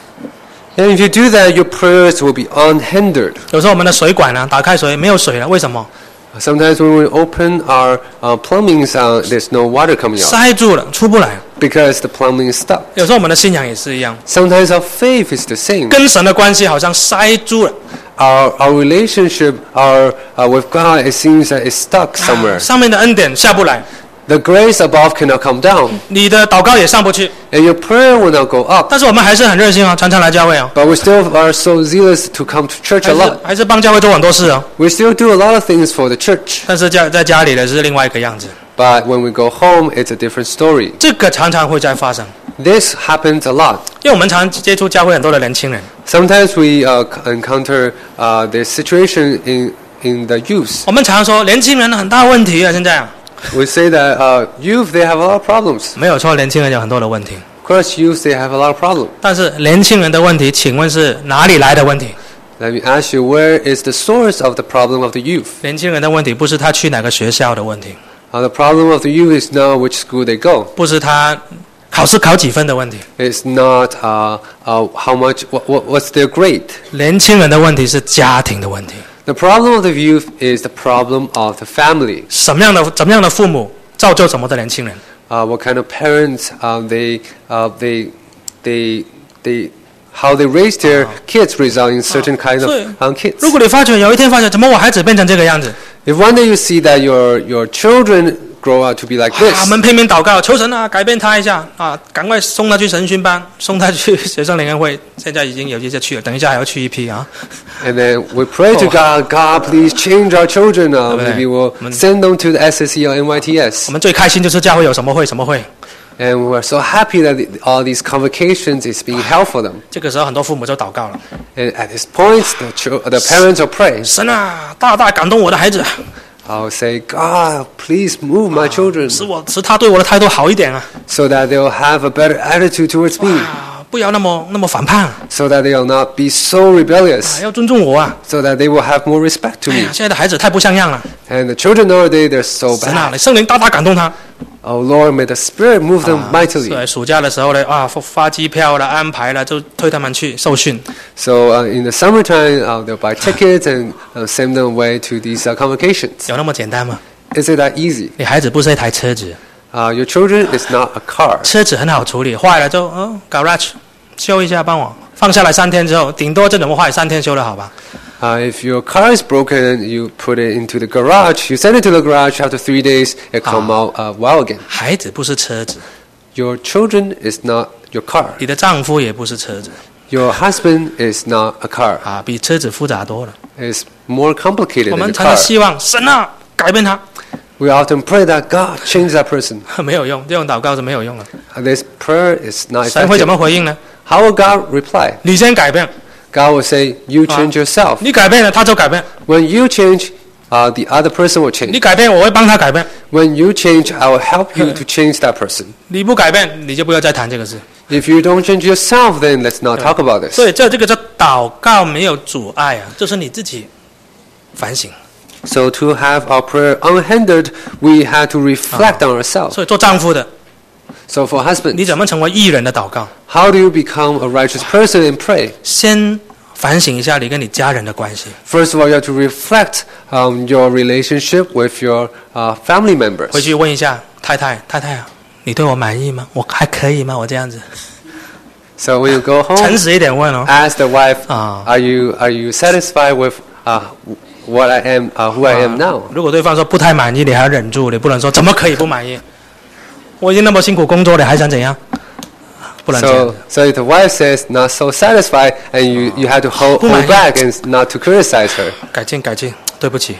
S2: And if you do that, your prayers will be unhindered.
S1: 有时候我们的水管呢，打开水没有水了，为什么？
S2: Sometimes when we open our uh, plumbing, uh, there's no water coming out
S1: 塞住了，出不来。
S2: because the plumbing is stuck.
S1: 有时候我们的信仰也是一样，
S2: Sometimes our faith is the same.
S1: 跟神的关系好像塞住了，
S2: Our our relationship, our uh, with God, it seems that it's stuck
S1: 啊
S2: somewhere.
S1: 上面的恩典下不来，
S2: The grace above cannot come down,
S1: 你的祷告也上不去。
S2: and your prayer will not go up.
S1: 但是我们还是很热心啊，常常来教会啊，
S2: But we still are so zealous to come to church
S1: 还
S2: a
S1: 是
S2: lot.
S1: 还是帮教会做很多事啊。
S2: We still do a lot of things for the church.
S1: 但是家在家里的是另外一个样子，
S2: But when we go home, it's a different story.
S1: 这个常常会在发生，
S2: This happens a lot.
S1: 因为我们常接触教会很多的年轻人，
S2: Sometimes we uh, encounter uh, this situation in, in the youth.
S1: 我们常说年轻人很大问题啊，现在啊，
S2: We say that uh, youth, they have a lot of problems.
S1: 没有错，年轻人有很多的问题，
S2: Of course, youth, they have a lot of problems.
S1: 但是年轻人的问题，请问是哪里来的问题？
S2: Let me ask you, where is the source of the problem of the youth?
S1: 年轻人的问题不是他去哪个学校的问题，
S2: Uh, the problem of the youth is not which school they go.
S1: 不是他考试考几分的问题，
S2: It's not uh, uh, how much, what, what, what's their grade.
S1: 年轻人的问题是家庭的问题。
S2: The problem of the youth is the problem of the family.
S1: 什么样的怎么样的父母造就什么的年轻人？
S2: Uh, what kind of parents uh, they, uh, they, they, they, how they raise their kids result in certain kind of
S1: 所以
S2: um, kids.
S1: 如果你发觉有一天发觉怎么我孩子变成这个样子，
S2: If one day you see that your, your children grow up to be like
S1: 啊，
S2: this,
S1: 我们拼命祷告，求神啊改变他一下啊，赶快送他去神训班，送他去学生联合会，现在已经有一些去了，等一下还要去一批啊。
S2: and then we pray to
S1: Oh.
S2: God, God, please change our children. Uh,
S1: Okay.
S2: maybe we'll
S1: Mm.
S2: send them to the S S E or N Y T
S1: 我
S2: S.
S1: 们最开心就是教会有什么会什么会，
S2: And we're so happy that the, all these convocations is being held for them.
S1: 这个时候很多父母就祷告了，
S2: And at this point, the, chil- the parents will pray.
S1: 神啊，大大感动我的孩子，
S2: I'll say, God, please move my children
S1: 使我使他对我的态度好一点啊，
S2: so that they'll have a better attitude towards me,
S1: 啊，不要那么那么反叛啊，
S2: so that they'll not be so rebellious,
S1: 要尊重我啊。
S2: so that they will have more respect to
S1: 哎
S2: me.
S1: 呀，现在的孩子太不像样了，
S2: And the children nowadays, they're so
S1: 神啊，
S2: bad.
S1: 你圣灵大大感动他。
S2: Oh Lord, may the Spirit move them
S1: 啊
S2: mightily.
S1: 对，暑假的时候呢，啊，发发机票了，安排了，就推他们去受训。
S2: So uh, in the summertime, uh, they'll buy tickets and uh, send them away to these uh, convocations.
S1: 有那么简单吗？
S2: Is it that easy?
S1: 你孩子不是一台车子，
S2: Uh, your children is not a car.
S1: 车子很好处理，坏了就哦，garage 修一下，帮我放下来三天之后，顶多这种坏三天修的好吧？
S2: Uh, if your car is broken, you put it into the garage. You send it to the garage. After three days, it come out uh, well again.
S1: 孩子不是车子，
S2: Your children is not your car.
S1: 你的丈夫也不是车子
S2: Your husband is not a car.
S1: 啊，比车子复杂多了。
S2: It's more complicated
S1: 我
S2: than
S1: 们
S2: a
S1: 常常
S2: car.
S1: 希望神啊改变他，
S2: We often pray that God change that person.
S1: 没有用，这种祷告是没有用的。
S2: Uh, This prayer is not
S1: 神会怎
S2: effective.
S1: 么回应呢？
S2: How will God reply?
S1: 你先改变，
S2: God will say, "You change yourself."
S1: 你改变了，他就改变；
S2: When you change, uh, the other person will
S1: 你
S2: change.
S1: 改变，我会帮他改变；
S2: When you change, I will help you to change that person.
S1: 你不改变，你就不要再谈这个事。
S2: If you don't change yourself, then let's not talk about this.
S1: 所以这这个叫祷告没有阻碍啊，就是你自己反省。
S2: So to have our prayer unhindered, we had to reflect on ourselves.
S1: 所以做丈夫的，
S2: So for
S1: 你
S2: husbands,
S1: 怎么成为艺人的祷告？
S2: how do you become a righteous person and pray?
S1: 先反省一下你跟你家人的关系，
S2: First of all, you have to reflect on your relationship with your uh, family members.
S1: 回去问一下太太，太太啊，你对我满意吗？我还可以吗？我这样子，
S2: So when you go
S1: 诚
S2: home,
S1: 实一点问哦。
S2: ask the wife,
S1: Ah.
S2: "Are you are you satisfied with uh, what I am, uh, who I am now.
S1: 如果对方说不太满意，你还要忍住，你不能说怎么可以不满意？我已经那么辛苦工作了，还想怎样？不能这样。
S2: So, so if the wife says not so satisfied, and you, you have to hold, hold back and not to criticize her.
S1: 改进改进，对不起。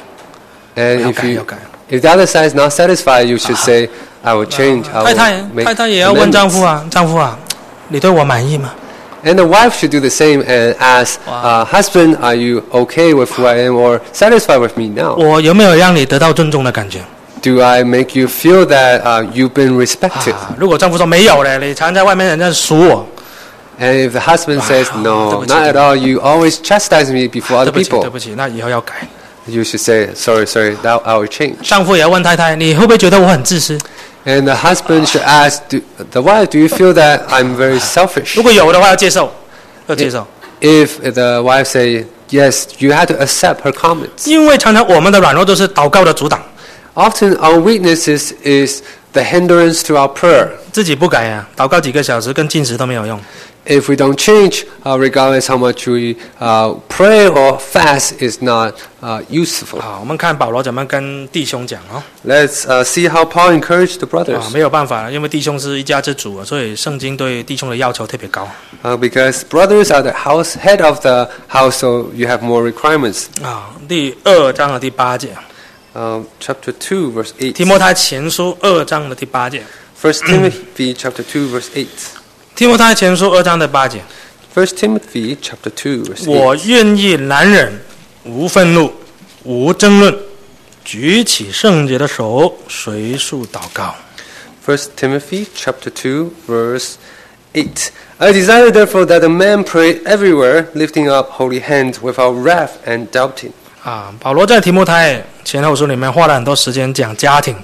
S2: And
S1: 要
S2: if
S1: 改
S2: you
S1: 要改。
S2: if the other side is not satisfied, you should say, I will change. I
S1: 太太
S2: will make
S1: 太太也要问丈夫
S2: amendments.
S1: 啊，丈夫啊，你对我满意吗？
S2: And the wife should do the same and ask, uh, husband, are you okay with who I am or satisfied with me now?
S1: 我有没有让你得到尊重的感觉？
S2: Do I make you feel that uh, you've been respected?
S1: 啊，如果丈夫说没有嘞，你常在外面人家数我，
S2: And if the husband says, no,
S1: 对不起，
S2: not at all, you always chastise me before
S1: 对
S2: other
S1: 不起，对
S2: people.
S1: 不起，那以后要改。
S2: You should say, sorry, sorry, that I will change.
S1: 丈夫也要问太太，你会不会觉得我很自私？
S2: And the husband should ask do, the wife, do you feel that I'm very selfish?
S1: 如果有的话，要接受，要接受，
S2: If the wife say, yes, you have to accept her comments.
S1: 因为常常我们的软弱都是祷告的阻挡，
S2: Often our weaknesses is the hindrance to our prayer.
S1: 自己不改啊，祷告几个小时跟进食都没有用。
S2: If we don't change, uh, regardless how much we uh, pray or fast, is not uh, useful.
S1: 好，我们看保罗怎么跟弟兄讲哦。
S2: Let's uh, see how Paul encouraged the
S1: 啊，
S2: brothers.
S1: 没有办法了，因为弟兄是一家之主啊，所以圣经对弟兄的要求特别高
S2: Uh, because brothers are the house head of the house, so you have more requirements.
S1: 啊。第二章的第八节，
S2: Um, chapter two, verse
S1: 提
S2: eight.
S1: 摩太前书二章的第八节，
S2: First Timothy, chapter two, verse eight.
S1: 提摩太前书二章的八节，
S2: First Timothy, chapter two, verse
S1: 我
S2: eight.
S1: 愿意难忍，无愤怒，无争论，举起圣洁的手，随数祷告。
S2: First Timothy, chapter two, verse eight. I desire therefore that a man pray everywhere, lifting up holy hands without wrath and doubting.
S1: 啊，保罗在提摩太前后书里面花了很多时间讲家庭。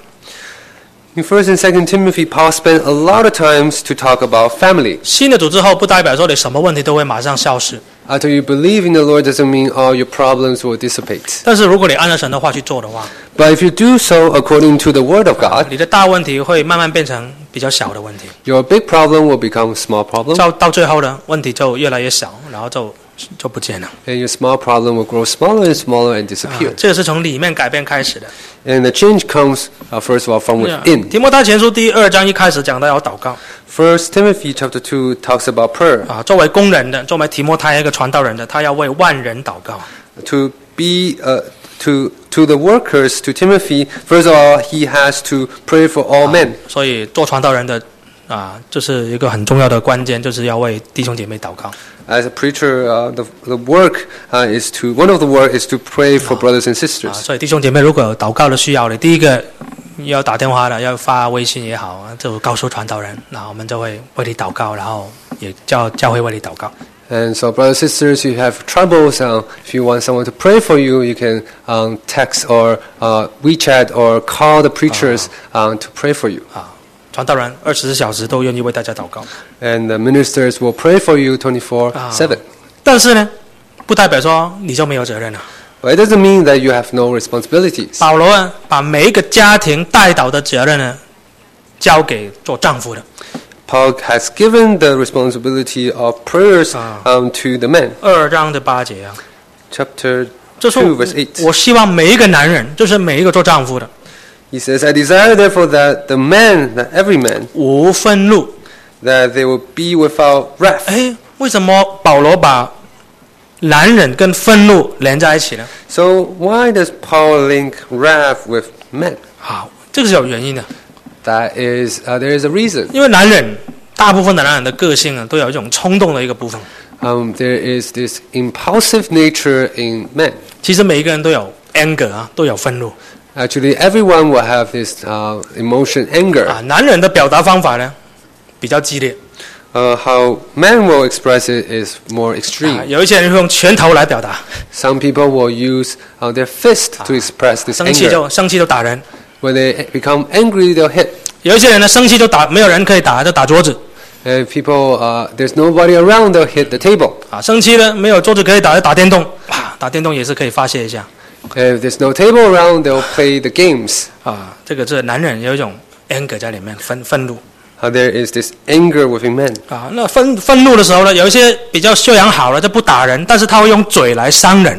S2: In First and Second Timothy, Paul spent a lot of times to talk about family.
S1: 新的主之后，不代表说你什么问题都会马上消失，
S2: After you believe in the Lord doesn't mean all your problems will dissipate.
S1: 但是如果你按照神的话去做的话，
S2: But if you do so according to the Word of God,
S1: 你的大问题会慢慢变成比较小的问题，
S2: your big problem will become small problem,
S1: 到到最后呢，问题就越来越小，然后就就不见了。
S2: and your small problem will grow smaller and smaller and
S1: 啊
S2: disappear.
S1: 这个是从里面改变开始的。
S2: And the change comes, uh, first of all, from within.
S1: 提摩太前书第二章一开始讲到要祷告
S2: First Timothy chapter two talks about prayer.
S1: 啊，作为工人的，作为提摩太一个传道人的，他要为万人祷告。
S2: To be uh, to to the workers, to Timothy, first of all, he has to pray for all men.
S1: 所以做传道人的啊，这是一个很重要的关键，就是要为弟兄姐妹祷告。
S2: As a preacher, uh, the the work uh, is to one of the work is to pray for brothers and
S1: 啊，
S2: sisters.
S1: 所以弟兄姐妹如果有祷告的需要的，第一个要打电话的，要发微信也好，就告诉传道人，然后我们就会为你祷告，然后也叫教会为你祷告。
S2: And so, brothers and sisters, if you have troubles, uh, if you want someone to pray for you, you can um, text or uh, WeChat or call the preachers um, to pray for you.
S1: 啊，传道人二十四小时都愿意为大家祷告。
S2: And the ministers will pray for you twenty-four seven.
S1: 但是呢，不代表说你就没有责任了。
S2: But it doesn't mean that you have no responsibilities.
S1: 保罗啊，把每一个家庭带导的责任呢，交给做丈夫的。
S2: Paul has given the responsibility of prayers um, to the men.
S1: 二章的八节啊，
S2: Chapter
S1: 这是
S2: two, verse eight.
S1: 我希望每一个男人，就是每一个做丈夫的，
S2: He says, I desire therefore that the man, that every man,
S1: 无愤怒。
S2: that they will be without wrath.
S1: 哎，为什么保罗把男人跟愤怒连在一起呢？
S2: So why does Paul link wrath with men?
S1: 好，这个是有原因的，
S2: That is, uh, there is a reason.
S1: 因为男人大部分的男人的个性啊，都有一种冲动的一个部分。
S2: Um, there is this impulsive nature in men.
S1: 其实每一个人都有 anger 啊，都有愤怒
S2: Actually, everyone will have this uh, emotion, anger.
S1: 啊。男人的表达方法呢，比较激烈
S2: Uh, how men will express it is more
S1: 啊。
S2: extreme.
S1: 有一些人会用拳头来表达，
S2: Some people will use uh, their fist to express this
S1: 生气
S2: anger.
S1: 就生气就打人；
S2: When they become angry, they'll hit.
S1: 有一些人呢，生气就打，没有人可以打，就打桌子
S2: And people, uh, there's nobody around, they'll hit the table.
S1: 啊。生气呢，没有桌子可以打，就打电动啊，打电动也是可以发泄一下
S2: And if there's no table around, they'll play the games.
S1: 啊。这个是男人有一种 anger 在里面，愤愤怒。
S2: Uh, there is this anger within men.
S1: 啊，那愤愤怒的时候呢，有一些比较修养好了就不打人，但是他会用嘴来伤人。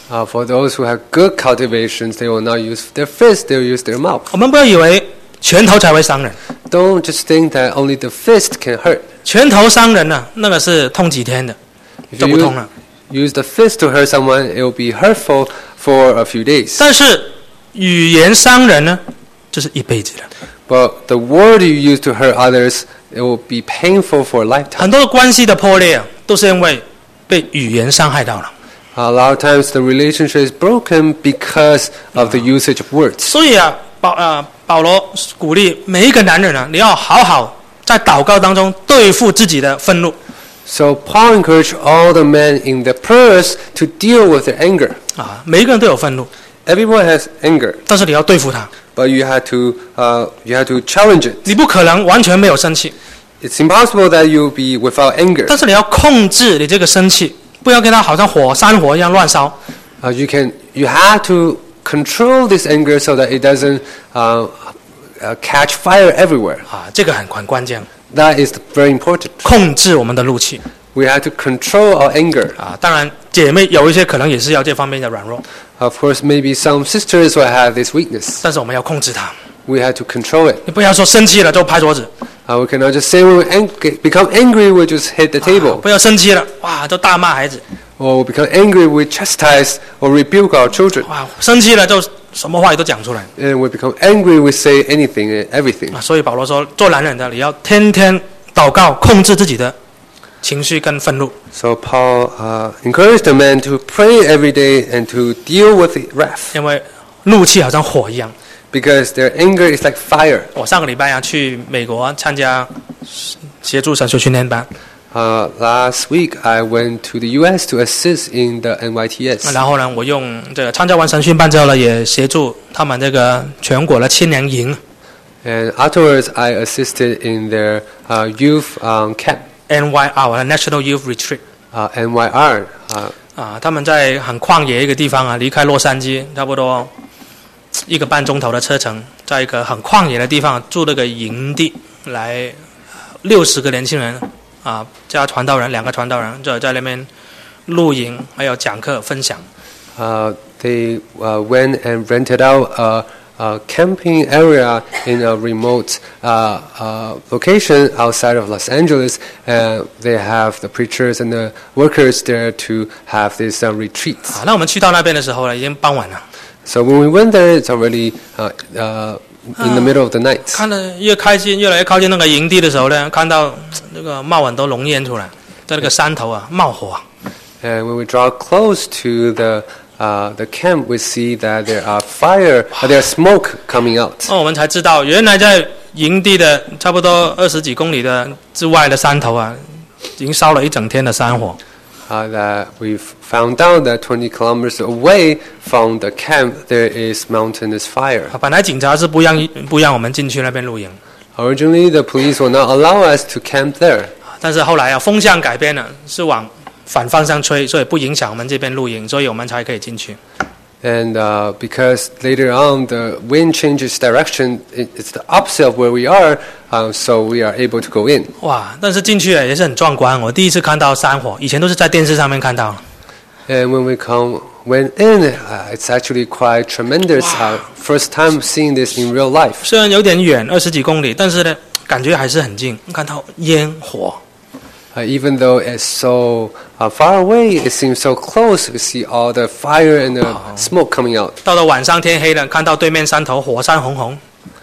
S2: Uh, for those who have good cultivations, they will not use their fist, they will use their mouth.
S1: 我们不要以为拳头才会伤人，
S2: Don't just think that only the fist can hurt.
S1: 拳头伤人呢、那个是痛几天的，
S2: If
S1: 就
S2: you
S1: 不痛了。
S2: use the fist to hurt someone, it will be hurtful for a few days.
S1: 但是语言伤人呢，这是一辈子的。
S2: But the word you use to hurt others, it will be painful for a lifetime.
S1: 很多的关系的破裂啊，都是因为被语言伤害到了。
S2: A lot of times the relationship is broken because of the usage of words.
S1: 所以啊，保啊保罗鼓励每一个男人啊，你要好好在祷告当中对付自己的愤怒。
S2: So Paul encouraged all the men in the prayers to deal with their anger.
S1: 啊，每一个人都有愤怒，
S2: Everyone has anger,
S1: 但是你要对付它，
S2: but you have to uh, you have to challenge it.
S1: 你不可能完全没有生气，
S2: It's impossible that you'll be without anger.
S1: 但是你要控制你这个生气，不要跟它好像火山火一样乱烧。
S2: Uh, you can you have to control this anger so that it doesn't uh, uh, catch fire everywhere.
S1: 啊，这个很很关键，
S2: That is very important.
S1: 控制我们的怒气
S2: We have to control our anger.
S1: 啊。当然，姐妹有一些可能也是要这方面的软弱，
S2: Of course, maybe some sisters will have this weakness.
S1: 但是我们要控制它。
S2: We have to control it.
S1: 你不要说生气了就拍桌子，
S2: Uh, we cannot just say when we ang- become angry, we just hit the
S1: 啊
S2: table.
S1: 不要生气了，哇，就大骂孩子，
S2: Or we become angry, we chastise or rebuke our children.
S1: 哇，生气了就什么话语都讲出来
S2: And we become angry, we say anything and everything.
S1: 啊。所以保罗说，做男人的你要天天祷告，控制自己的情绪跟愤怒。
S2: So Paul uh, encouraged the men to pray every day and to deal with the wrath.
S1: 因为怒气好像火一样。
S2: Because their anger is like fire.
S1: 我上个礼拜啊去美国参加协助神学训练班，
S2: Uh, last week, I went to the U S to assist in the N Y T S.
S1: 然后呢，我用这个参加完神训班之后呢，也协助他们这个全国的青年营
S2: And afterwards, I assisted in their uh, youth um, camp,
S1: N Y R National Youth Retreat
S2: uh, N Y R. Uh,
S1: 啊，他们在很旷野一个地方啊，离开洛杉矶差不多一个半钟头的车程，在一个很旷野的地方住了个营地，来六十个年轻人啊，加传道人两个传道人就在那边露营，还有讲课分享。
S2: uh, they uh, went and rented out a, a camping area in a remote uh, uh, location outside of Los Angeles. And they have the preachers and the workers there to have this uh, retreat.
S1: 啊，那我们去到那边的时候呢，已经傍晚了。
S2: So when we went there, it's already uh, uh, in the middle of the night.
S1: 看得越靠近，越来越靠近那个营地的时候呢，看到那个冒很多浓烟出来，在那个山头啊冒火啊。
S2: And when we draw close to the uh, the camp, we see that there are fire, uh, there smoke coming out.
S1: 那我们才知道，原来在营地的差不多二十几公里的之外的山头啊，已经烧了一整天的山火。
S2: Uh, that we've found out that twenty kilometers away from the camp, there is mountainous fire.
S1: 啊，本来警察是不让不让我们进去那边露营，
S2: Originally, the police will not allow us to camp there.
S1: 但是后来啊，风向改变了，是往反方向吹，所以不影响我们这边露营，所以我们才可以进去。
S2: And uh, because later on the wind changes direction, it, it's the opposite of where we are, um, so we are able to go in.
S1: 哇！但是进去也是很壮观，我第一次看到山火，以前都是在电视上面看到。
S2: And when we come went in, uh, it's actually quite tremendous. Uh, first time seeing this in real life.
S1: 虽然有点远，二十几公里，但是呢，感觉还是很近。看到烟火，
S2: Uh, even though it's so uh, far away, it seems so close. We see all the fire and the smoke coming out.
S1: 到了晚上天黑了，看到对面山头火山红红。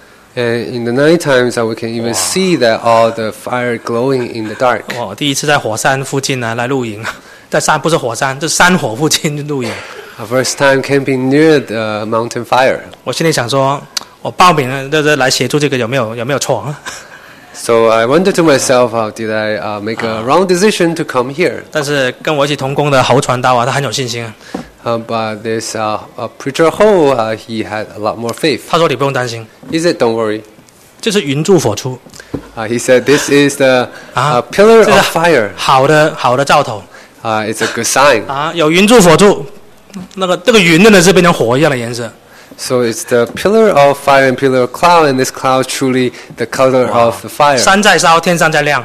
S2: And in the night times, uh, we can even see that all the fire glowing in the dark.
S1: 我第一次在火山附近呢来露营，在山不是火山，这山火附近露营。
S2: Our first time camping near the mountain fire.
S1: 我心里想说，我报名了，就是来协助这个有没有有没有错？
S2: So I wondered to myself, uh, did I uh, make a wrong decision to come here?
S1: 但是跟我一起同工的侯传道啊，他很有信心啊。
S2: Uh, but this uh, uh, preacher Ho, uh, he had a lot more faith.
S1: 他说你不用担心，
S2: He said, "Don't worry."
S1: 这是云柱火出，
S2: Uh, he said, "This is the uh,
S1: Ah,
S2: pillar
S1: 这
S2: of
S1: 是
S2: fire.
S1: 好的好的兆头
S2: Uh, it's a good sign."
S1: 啊，有云柱火柱，那个这个云真的是变成火一样的颜色。
S2: So it's the pillar of fire and pillar of cloud, and this cloud truly the color of the fire.
S1: 山在烧，天上在亮，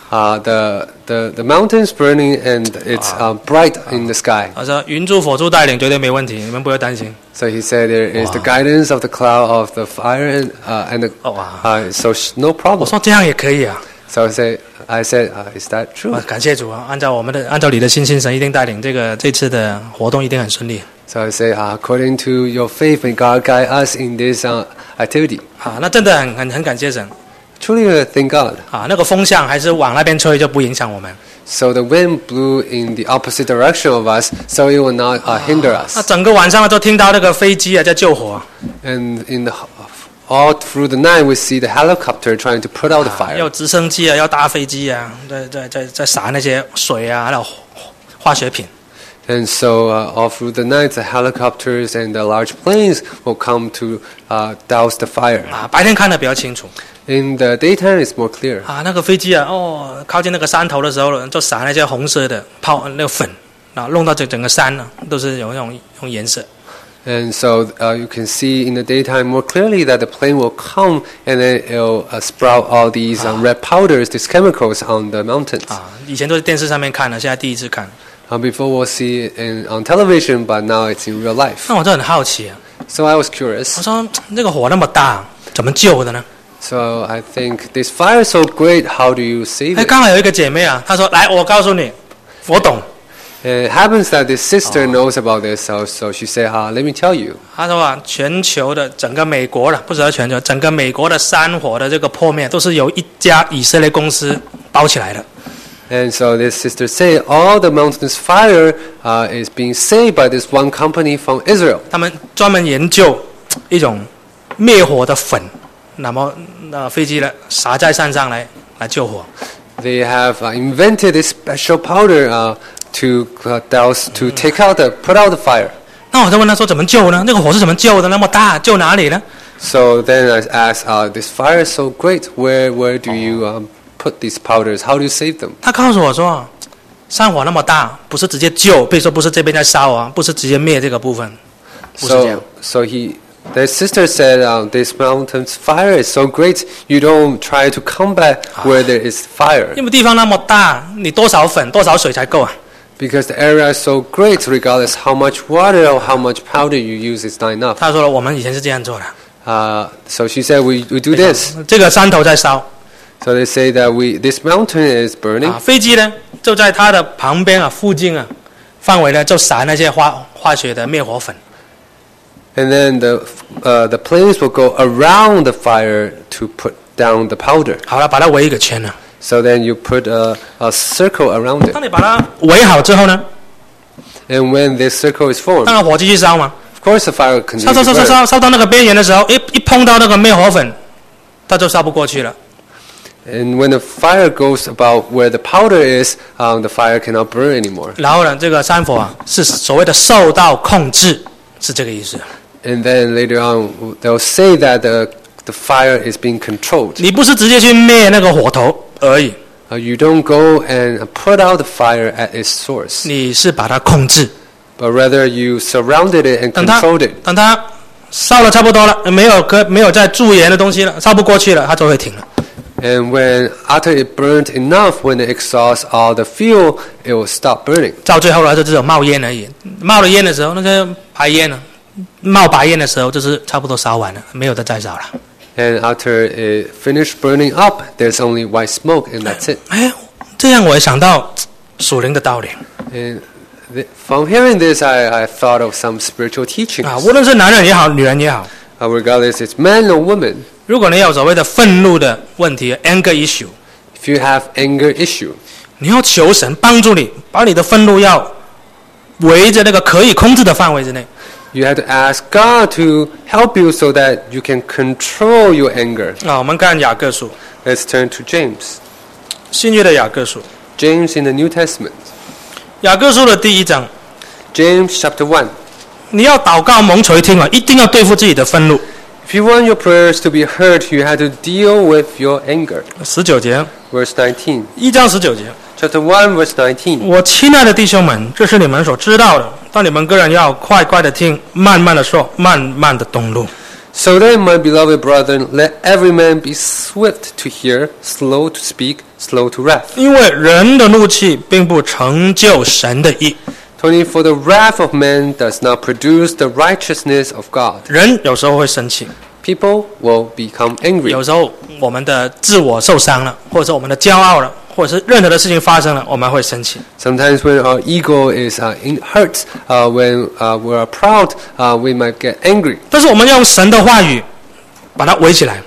S2: Uh, the, the, the mountain's burning and it's uh, bright in the sky.
S1: 他说云柱火柱带领绝对没问题，你们不要担心。
S2: So he said there is the guidance of the cloud, of the fire, and, uh, and the,
S1: 哦哇，
S2: uh, so sh- no
S1: 我
S2: problem.
S1: 说这样也可以啊。
S2: So I said, I said, uh, is that true?
S1: 啊，感谢主啊！按照我们的，按照你的信心，神一定带领这个这次的活动一定很顺利。
S2: So I say, uh, according to your faith, may God guide us in this uh, activity.
S1: 啊，那真的很很很感谢神
S2: Truly, uh, thank God.
S1: 啊！那个风向还是往那边吹，就不影响我们。
S2: So the wind blew in the opposite direction of us, so it will not uh, hinder
S1: 那
S2: us.
S1: 整个晚上都听到那个飞机啊在救火，
S2: And in the all through the night, we see the helicopter trying to put out the
S1: 啊，要
S2: fire.
S1: 直升机啊，要大飞机啊，在在在在撒那些水啊，还有化学品。
S2: And so uh, all through the night, the helicopters and the large planes will come to uh, douse the fire.
S1: 啊，白天看得比较清楚
S2: In the daytime, it's more clear.
S1: 啊。那个飞机啊，哦，靠近那个山头的时候，就撒那些红色的泡那个粉啊，弄到整整个山呢、啊、都是有那种用颜色。
S2: And so uh, you can see in the daytime more clearly that the plane will come and then it'll uh, sprout all these um, red powders, these chemicals on the mountains.
S1: 啊，以前都是电视上面看的，现在第一次看。
S2: Uh, before we'll see it in, on television, but now it's in real life.
S1: 那我就很好奇啊，
S2: So I was
S1: 我
S2: curious.
S1: 说那个火那么大，怎么救的呢？
S2: So I think this fire is so great, how do you save
S1: 哎，
S2: it?
S1: 刚好有一个姐妹啊，她说：“来，我告诉你，我懂。
S2: And it happens that this sister knows about this, so, so she said, uh, let me tell you. ”
S1: 她说啊，全球的整个美国了，不只是全球，整个美国的山火的这个破灭，都是由一家以色列公司包起来的。
S2: And so this sister said, all the mountainous fire uh, is being saved by this one company from Israel.
S1: 他们专门研究一种灭火的粉，那么呃飞机呢撒在山上来来救火。
S2: They have uh, invented this special powder uh, to uh, douse, to take out the, put out the fire.
S1: 那我就问她说怎么救呢？那个火是怎么救的？那么大，救哪里呢？
S2: So then I asked, uh, this fire is so great, where, where do you um, put these powders? How do you save them?
S1: 她告诉我说，山火那么大，不是直接救，比如说不是这边在烧啊，不是直接灭这个部分，不是这样。
S2: So, so he, the sister said, um, this mountain's fire is so great, you don't try to combat where there is fire.
S1: 因为地方那么大，你多少粉多少水才够啊？
S2: Because the area is so great, regardless how much water or how much powder you use, it's not enough.
S1: 她说了，我们以前是这样做的。
S2: Uh, so she said, we, we do this.
S1: 这个山头在烧
S2: So they say that we this mountain is burning.
S1: 啊，飞机呢就在它的旁边啊、附近啊范围呢就撒那些化化学的灭火粉。
S2: And then the uh, the planes will go around the fire to put down the powder.
S1: 好了，把它围一个圈了。
S2: So then you put a, a circle around it.
S1: 当你把它围好之后呢，
S2: And when this circle is formed,
S1: 当然火继续烧嘛，
S2: of course the fire
S1: 烧
S2: continues
S1: 烧
S2: to
S1: 烧烧
S2: burn.
S1: 烧烧到那个边缘的时候，一一碰到那个灭火粉，它就烧不过去了。
S2: And when the fire goes about where the powder is, um, the fire cannot burn anymore.
S1: 然后呢，这个山火啊是所谓的受到控制，是这个意思。
S2: And then later on, they'll say that the the fire is being controlled.
S1: 你不是直接去灭那个火头而已，
S2: Uh, you don't go and put out the fire at its source,
S1: 你是把它控制。
S2: but rather you surrounded it and
S1: 等它
S2: controlled it.
S1: 等它烧了差不多了，没有可没有再驻颜的东西了，烧不过去了，它就会停了。
S2: And when after it burned enough, when it exhausts all the fuel, it will stop burning.
S1: 到最后呢，就只有冒烟而已。冒了烟的时候，那个白烟呢，冒白烟的时候，就是差不多烧完了，没有的再烧了。
S2: And after it finished burning up, there's only white smoke, and that's it.
S1: 哎，这样我也想到属灵的道理
S2: And th- from hearing this, I, I thought of some spiritual teachings.
S1: 啊，无论是男人也好，女人也好，
S2: Uh, regardless it's man or woman,
S1: 如果你有所谓的愤怒的问题 （anger issue），
S2: if you have anger issue,
S1: 你要求神帮助你，把你的愤怒要围着那个可以控制的范围之内。
S2: you have to ask God to help you so that you can control your anger.
S1: 啊，我们看雅各书，
S2: Let's turn to James.
S1: 新约的雅各书，
S2: James in the New Testament.
S1: 雅各书的第一章，
S2: James chapter one.
S1: 你要祷告蒙垂听啊，一定要对付自己的愤怒。
S2: If you want your prayers to be heard, you have to deal with your anger.
S1: 十九节，
S2: Verse nineteen.
S1: 一章十九节。
S2: Chapter one, verse nineteen.
S1: 我亲爱的弟兄们，这是你们所知道的，但你们个人要快快的听，慢慢的说，慢慢的动怒。
S2: So then, my beloved brethren, let every man be swift to hear, slow to speak, slow to wrath.
S1: 因为人的怒气并不成就神的义。
S2: twenty For the wrath of man does not produce the righteousness of God.
S1: 人有时候会生气，
S2: People will become angry.
S1: 有时候我们的自我受伤了，或者是我们的骄傲了，或者是任何的事情发生了，我们会生气。
S2: Sometimes when our ego is uh, in hurt, uh, when uh, we are proud, uh, we might get angry.
S1: 但是我们要用神的话语把它围起来。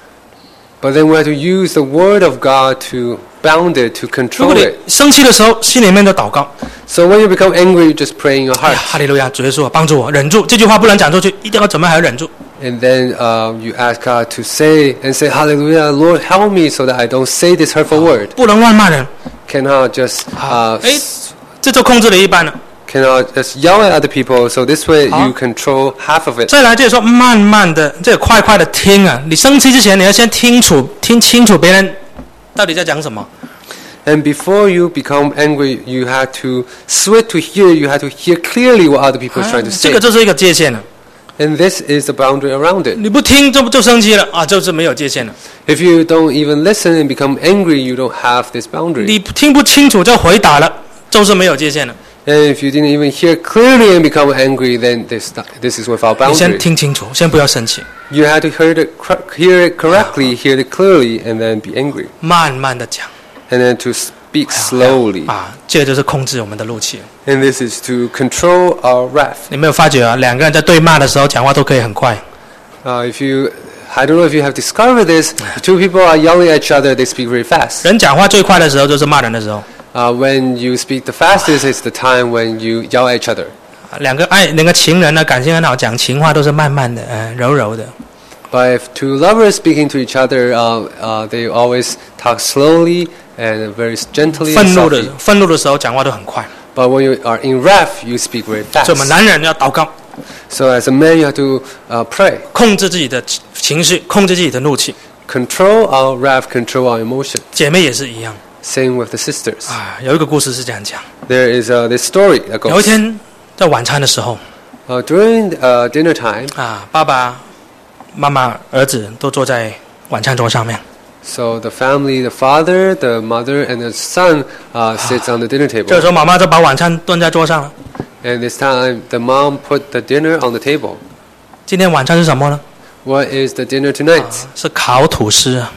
S2: But then we have to use the word of God to bound it, to
S1: 如
S2: control
S1: 果你
S2: it.
S1: 生气的时候，心里面就祷告。
S2: So when you become angry, you just pray in your
S1: 哎
S2: heart.
S1: 呀，哈利路亚，主耶稣啊，帮助我忍住，这句话不能讲出去，一定要怎么还要忍住？
S2: And then uh, you ask God to say and say, Hallelujah, Lord, help me so that I don't say this hurtful word.
S1: 不能乱骂人。
S2: Cannot just
S1: 啊
S2: uh,，
S1: 哎，这就控制了一半了。
S2: cannot just yell at other people. So this way
S1: 好。
S2: you control half of it.
S1: 再来就是说，慢慢的，这个快快的听啊！你生气之前，你要先听楚听清楚别人到底在讲什么。
S2: And before you become angry, you have to sweat to hear. You have to hear clearly what other people are
S1: 啊
S2: trying to
S1: 这
S2: say.
S1: 个就是一个界限了。
S2: And this is the boundary around it.
S1: 你不听就就生气了啊，就是没有界限了。
S2: If you don't even listen and become angry, you don't have this boundary.
S1: 你听不清楚就回答了，就是没有界限了。
S2: And if you didn't even hear clearly and become angry, then this this is without
S1: 你先
S2: boundary.
S1: 听清楚，先不要生气，
S2: You have to hear it, cor- hear it correctly, hear it clearly, and then be angry.
S1: 慢慢的讲。
S2: And then to speak slowly.
S1: 啊，这个就是控制我们的怒气。
S2: And this is to control our wrath.
S1: 你没有发觉啊？两个人在对骂的时候，讲话都可以很快。
S2: Uh, if you, I don't know if you have discovered this, two people are yelling at each other, they speak very fast.
S1: 人讲话最快的时候就是骂人的时候。
S2: Uh, when you speak the fastest is the time when you yell at each other.
S1: 啊两个爱两个情人呢，感情很好，讲情话都是慢慢的，嗯、柔柔的。
S2: But if two lovers speaking to each other, uh, uh, they always talk slowly and very gently
S1: 愤
S2: and
S1: 怒的
S2: softly.
S1: 愤怒的时候讲话都很快。
S2: But when you are in wrath, you speak very
S1: 所以我们
S2: fast.
S1: 男人要祷告，
S2: So as a man, you have to uh, pray.
S1: 控制自己的情绪，控制自己的怒气。
S2: Control our wrath, control our emotion.
S1: 姐妹也是一样
S2: Same with the sisters.
S1: 啊。有一个故事是这样讲：
S2: There is uh, this story that
S1: 有一
S2: goes.
S1: 天在晚餐的时候
S2: Uh, during uh, dinner time,
S1: 啊，爸爸妈妈、儿子都坐在晚餐桌上面。
S2: so the family, the father, the mother, and the son uh, sits on the dinner
S1: 这个
S2: table.
S1: 时候妈妈就把晚餐端在桌上了。
S2: And this time, the mom put the dinner on the table.
S1: 今天晚餐是什么呢？
S2: What is the dinner tonight?
S1: 是烤吐司啊。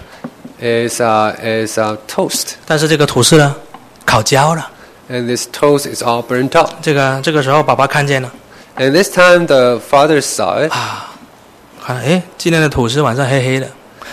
S2: Is uh, is uh, toast.
S1: 但是这个吐司呢，烤焦了。
S2: And this toast is all burnt up.
S1: 这个这个时候爸爸看见了
S2: And this time, the father saw it.
S1: 啊，看哎，今天的吐司晚上黑黑的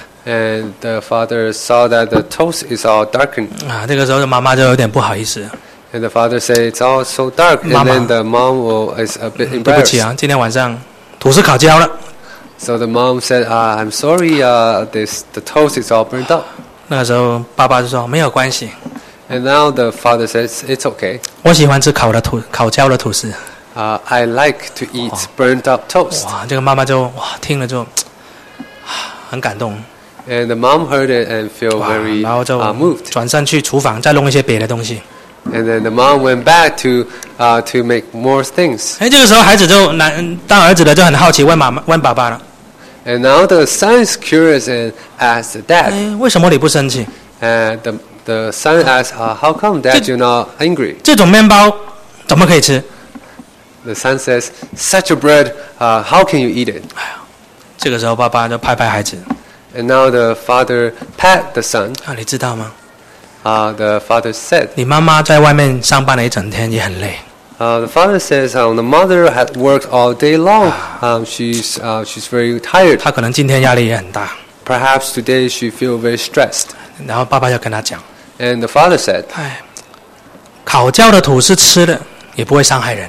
S2: And the father saw that the toast is all darkened.
S1: 啊。这个时候妈妈就有点不好意思，
S2: And the father said, it's all so dark. And
S1: Mama.
S2: then the mom will, is a bit
S1: 对不起
S2: embarrassed.
S1: 啊，今天晚上吐司烤焦了。
S2: So the mom said, uh, I'm sorry, uh, this the toast is all burnt up.
S1: 那个时候爸爸就说没有关系，
S2: And now the father says, it's okay.
S1: 我喜欢吃烤的吐烤焦的吐司。
S2: Uh, I like to eat burnt up toast.
S1: 哇，这个妈妈就哇听了就啊很感动，
S2: And the mom heard it and feel
S1: 哇，
S2: very
S1: 然后就
S2: uh, moved.
S1: 转身去厨房再弄一些别的东西。
S2: And then the mom went back to uh, to make more things.
S1: 哎，这个时候孩子就男当儿子的就很好奇，问妈妈问爸爸了，
S2: And now the son is curious and asks the dad.
S1: 哎，为什么你不生气？
S2: And the the son asks, uh, how come dad you're not angry?
S1: 这种面包怎么可以吃？
S2: The son says, such a bread, uh, how can you eat it?
S1: 这个时候爸爸就拍拍孩子
S2: And now the father pat the son.
S1: 啊，你知道吗？
S2: Uh, the father said,
S1: 你妈妈在外面上班了一整天，也很累。
S2: uh, the father says, um, the mother had worked all day long. Um, she's uh, she's very tired.
S1: 她可能今天压力也很大。
S2: Perhaps today she feel very stressed.
S1: 然后爸爸就跟他讲，
S2: And the father said,
S1: 哎，烤焦的吐司吃了也不会伤害人，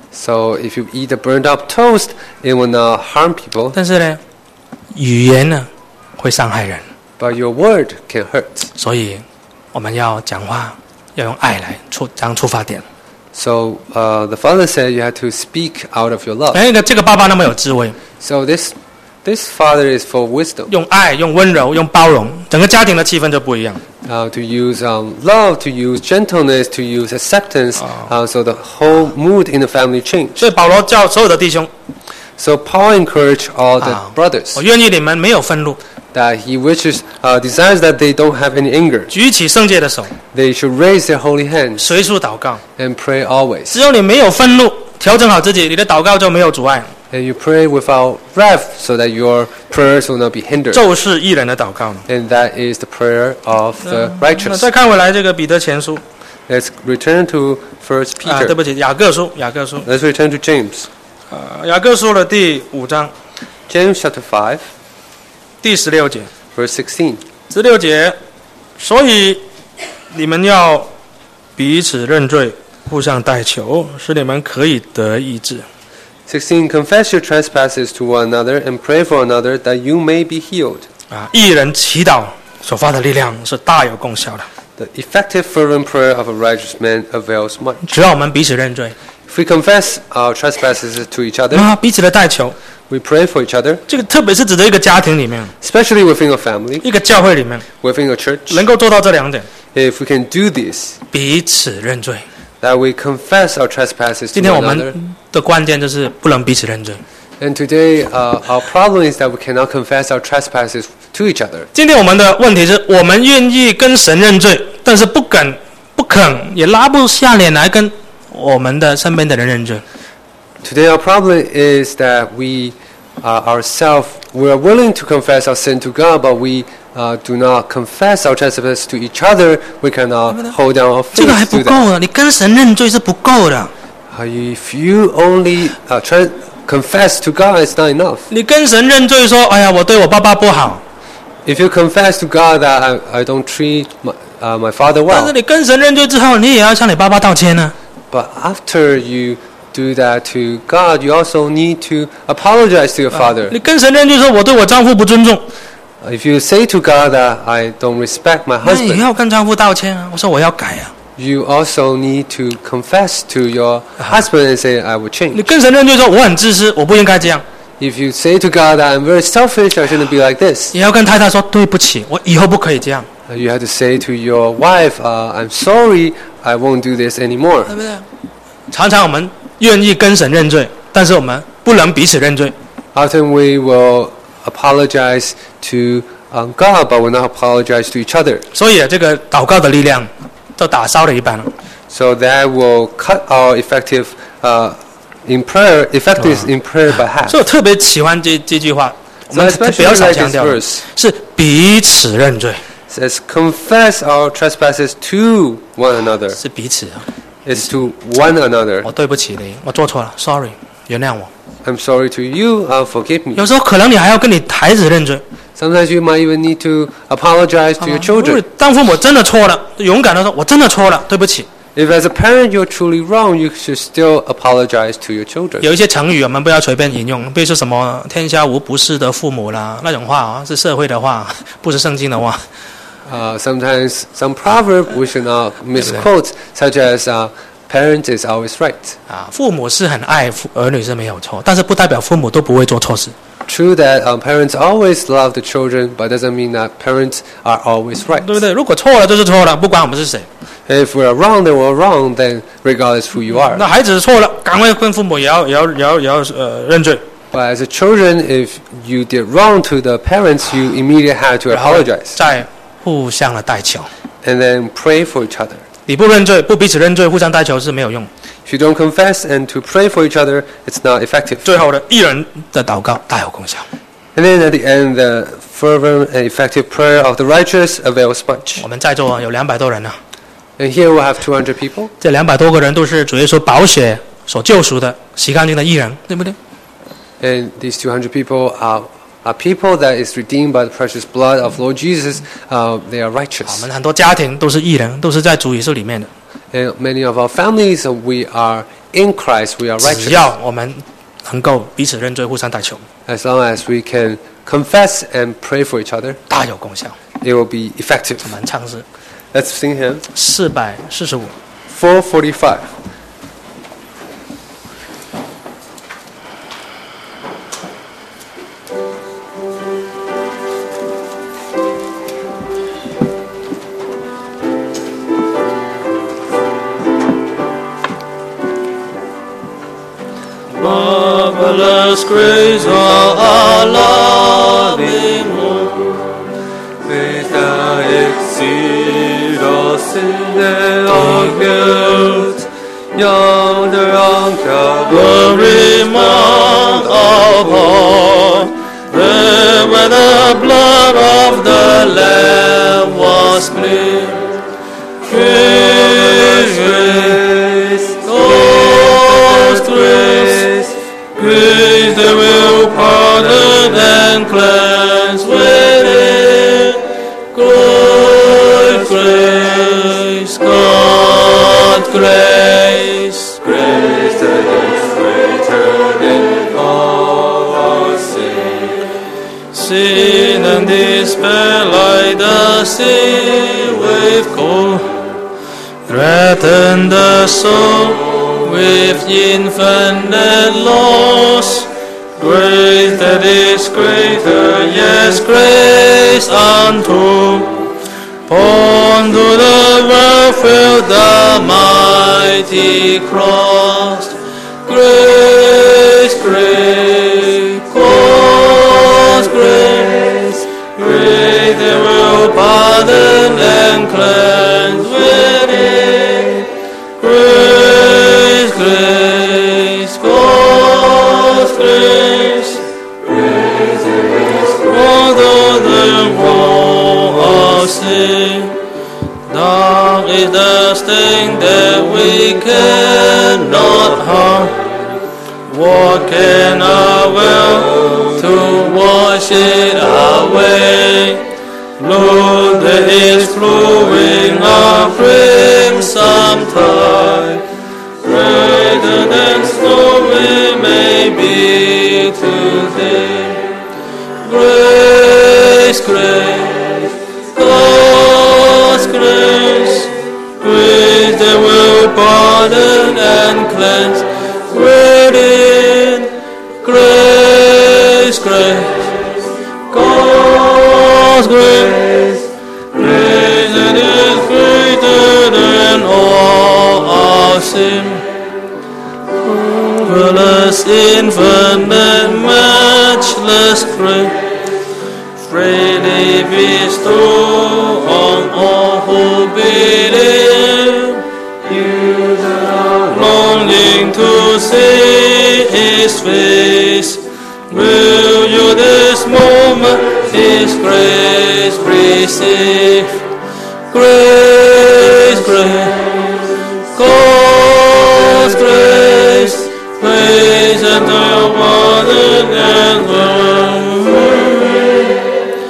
S2: so if you eat the burned up toast, it will not harm people,
S1: 但是呢，语言呢会伤害人，
S2: but your word can hurt.
S1: 所以我们要讲话要用爱来出当出发点。
S2: So uh, the father said you have to speak out of your love.
S1: 哎，那个这个爸爸那么有智慧，
S2: So this this father is full of wisdom.
S1: 用爱、用温柔、用包容，整个家庭的气氛就不一样。
S2: Uh, to use um, love, to use gentleness, to use acceptance, uh, so the whole mood in the family changed.
S1: 所以保罗叫所有的弟兄，
S2: So Paul encouraged all the
S1: 啊
S2: brothers
S1: 我愿意你们没有愤怒，
S2: that he wishes, uh, desires that they don't have any anger.
S1: 举起圣洁的手，
S2: They should raise their holy hands
S1: 随处祷告。
S2: and pray always.
S1: 只有你没有愤怒，调整好自己，你的祷告就没有阻碍。
S2: And you pray without wrath so that your prayers will not be hindered.
S1: 就是义人的祷告呢。
S2: And that is the prayer of the
S1: 那
S2: righteous.
S1: 再看回来这个彼得前书
S2: Let's return to First
S1: 啊，对
S2: Peter.
S1: 不起，雅各书，雅各书，
S2: Let's return to James.
S1: 呃，雅各书的第五章
S2: James chapter five,
S1: 第十六节，
S2: verse sixteen.
S1: 十六节，所以你们要彼此认罪，互相代求，使你们可以得医治。
S2: sixteen. Confess your trespasses to one another and pray for one another that you may be healed.
S1: 啊，义人祈祷所发的力量是大有功效的。
S2: The effective fervent prayer of a righteous man avails much.
S1: 只要我们彼此认罪，
S2: If we confess our trespasses to each other,
S1: 啊，彼此的代求，
S2: we pray for each other,
S1: 这个特别是指的一个家庭里面，
S2: especially within a family,
S1: 一个教会里面，
S2: within a church.
S1: 能够做到这两点，
S2: If we can do this,
S1: 彼此认罪。
S2: that we confess our trespasses
S1: 今
S2: to
S1: 天我
S2: one another.
S1: 们的关键就是不能彼此认罪。
S2: And today, uh, our problem is that we cannot confess our trespasses to each other.
S1: 今天我们的问题是我们愿意跟神认罪，但是不肯、不肯也拉不下脸来跟我们的身边的人认罪。
S2: Today, our problem is that we uh, ourselves we are willing to confess our sin to God, but we uh, do not confess our trespasses to each other. We cannot hold down our
S1: 这个还
S2: faith
S1: 不
S2: to
S1: 够
S2: that.
S1: 啊！你跟神认罪是不够的，
S2: Uh, if you only uh, try confess to God, it's not enough.
S1: 你跟神认罪说：“哎呀，我对我爸爸不好。
S2: If you confess to God that I, I don't treat my, uh, my father ”
S1: 但是
S2: well,
S1: 你跟神认罪之后，你也要向你爸爸道歉呢、
S2: but after you do that to God, you also need to apologize to your father.
S1: 你跟神认罪说：“我对我丈夫不尊重。
S2: If you say to God that I don't respect my ”
S1: 那你
S2: husband,
S1: 要跟丈夫道歉啊！我说我要改啊！
S2: you also need to confess to your husband and say, I will
S1: 你
S2: change.
S1: 跟神认罪说：“我很自私，我不应该这样。
S2: If you say to God that I'm very selfish, I shouldn't be like this. ”
S1: 也要跟太太说：“对不起，我以后不可以这样。
S2: Uh, You have to say to your wife, uh, I'm sorry, I won't do this anymore. ”
S1: 对不对？常常我们愿意跟神认罪，但是我们不能彼此认罪。
S2: Often we will apologize to um, God, but will not apologize to each other.
S1: 所以这个祷告的力量都打烧了一半了。
S2: So that will cut our effective uh, in prayer, effectiveness in prayer by half.
S1: 所以我特别喜欢这这句话，我
S2: So
S1: 们
S2: I
S1: 比较
S2: especially
S1: 少
S2: like
S1: 强
S2: this
S1: 调的，
S2: verse.
S1: 是彼此认罪，
S2: It says, confess our trespasses to one another.
S1: 是彼此啊。
S2: It's to one another.
S1: 我对不起你，我做错了 ，sorry，原谅我。
S2: I'm sorry to you, uh, forgive me.
S1: 有时候可能你还要跟你孩子认罪，
S2: Sometimes you might even need to apologize to your
S1: 如果
S2: children.
S1: 当父母真的错了，勇敢的说：“我真的错了，对不起。
S2: If as a parent you're truly wrong, you should still apologize to your ” children.
S1: 有一些成语我们不要随便引用，比如说什么“天下无不是的父母”啦，那种话啊，是社会的话，不是圣经的话。
S2: Uh, sometimes some proverb we should not misquote, such as uh, parent is always right.
S1: 啊，父母是很爱父儿女是没有错，但是不代表父母都不会做错事。
S2: True that um, parents always love the children, but doesn't mean that parents are always right.
S1: 对不对？如果错了就是错了，不管我们是谁。
S2: If we are wrong, then we're wrong, then regardless who you are.
S1: 那孩子错了，赶快跟父母也要也要也要也要呃认罪。
S2: But as a children, if you did wrong to the parents, you immediately have to
S1: 然后
S2: apologize
S1: 再互相的代求。
S2: and then pray for each other.
S1: 你不认罪，不彼此认罪，互相代求是没有用。
S2: If you don't confess and to pray for each other, it's not effective.
S1: 最后的义人的祷告大有功效。
S2: And then at the end, the fervent and effective prayer of the righteous avails much.
S1: 我们在座有两百多人呢、
S2: And here we'll have two hundred people.
S1: 这两百多个人都是主耶稣宝血所救赎的、洗干净的义人，对不对？
S2: And these two hundred people are, are people that is redeemed by the precious blood of Lord Jesus. Uh, they are
S1: 我
S2: righteous.
S1: 们很多家庭都是义人，都是在主耶稣里面的。
S2: And many of our families, uh, we are in Christ. We are
S1: 只
S2: righteous.
S1: 要我们能够彼此认罪、互相代求，
S2: As long as we can confess and pray for each other,
S1: 大有功效。
S2: it will be effective.
S1: 我们唱诗
S2: Let's sing hymn
S1: 四百四十五。
S2: four forty-five.
S1: Baba marvelous grace of our loving Lord.
S2: Grace that exceeds all sin and all guilt, yonder on Calvary
S1: The remark of all, there where the blood of the Lamb was spilled. Grace, grace, God's grace, grace that will pardon and cleanse within. Good grace, God's grace,
S2: grace that is greater than all our sin.
S1: sin and despair like the sea wave cold, threaten the soul with infinite loss. Grace that is greater, yes, grace unto. Born to the world filled the mighty cross. Grace, grace, God's grace, grace that will pardon and cleanse within. Grace, grace, God's grace, grace that is greater than all of sin. Dark is the stain that we cannot harm. What can I will to wash it away? Lord, there is flowing a crimson tide, greater than snow it may be today. Grace, grace, God's grace, grace that will pardon and cleanse within. Grace, grace, God's grace, grace that is greater than all our sin. Marvelous, infinite, matchless grace, freely bestow on all who believe. You that are longing to see His face, will you this moment His grace receive? Grace, grace, God's grace, grace and the pardon and grace,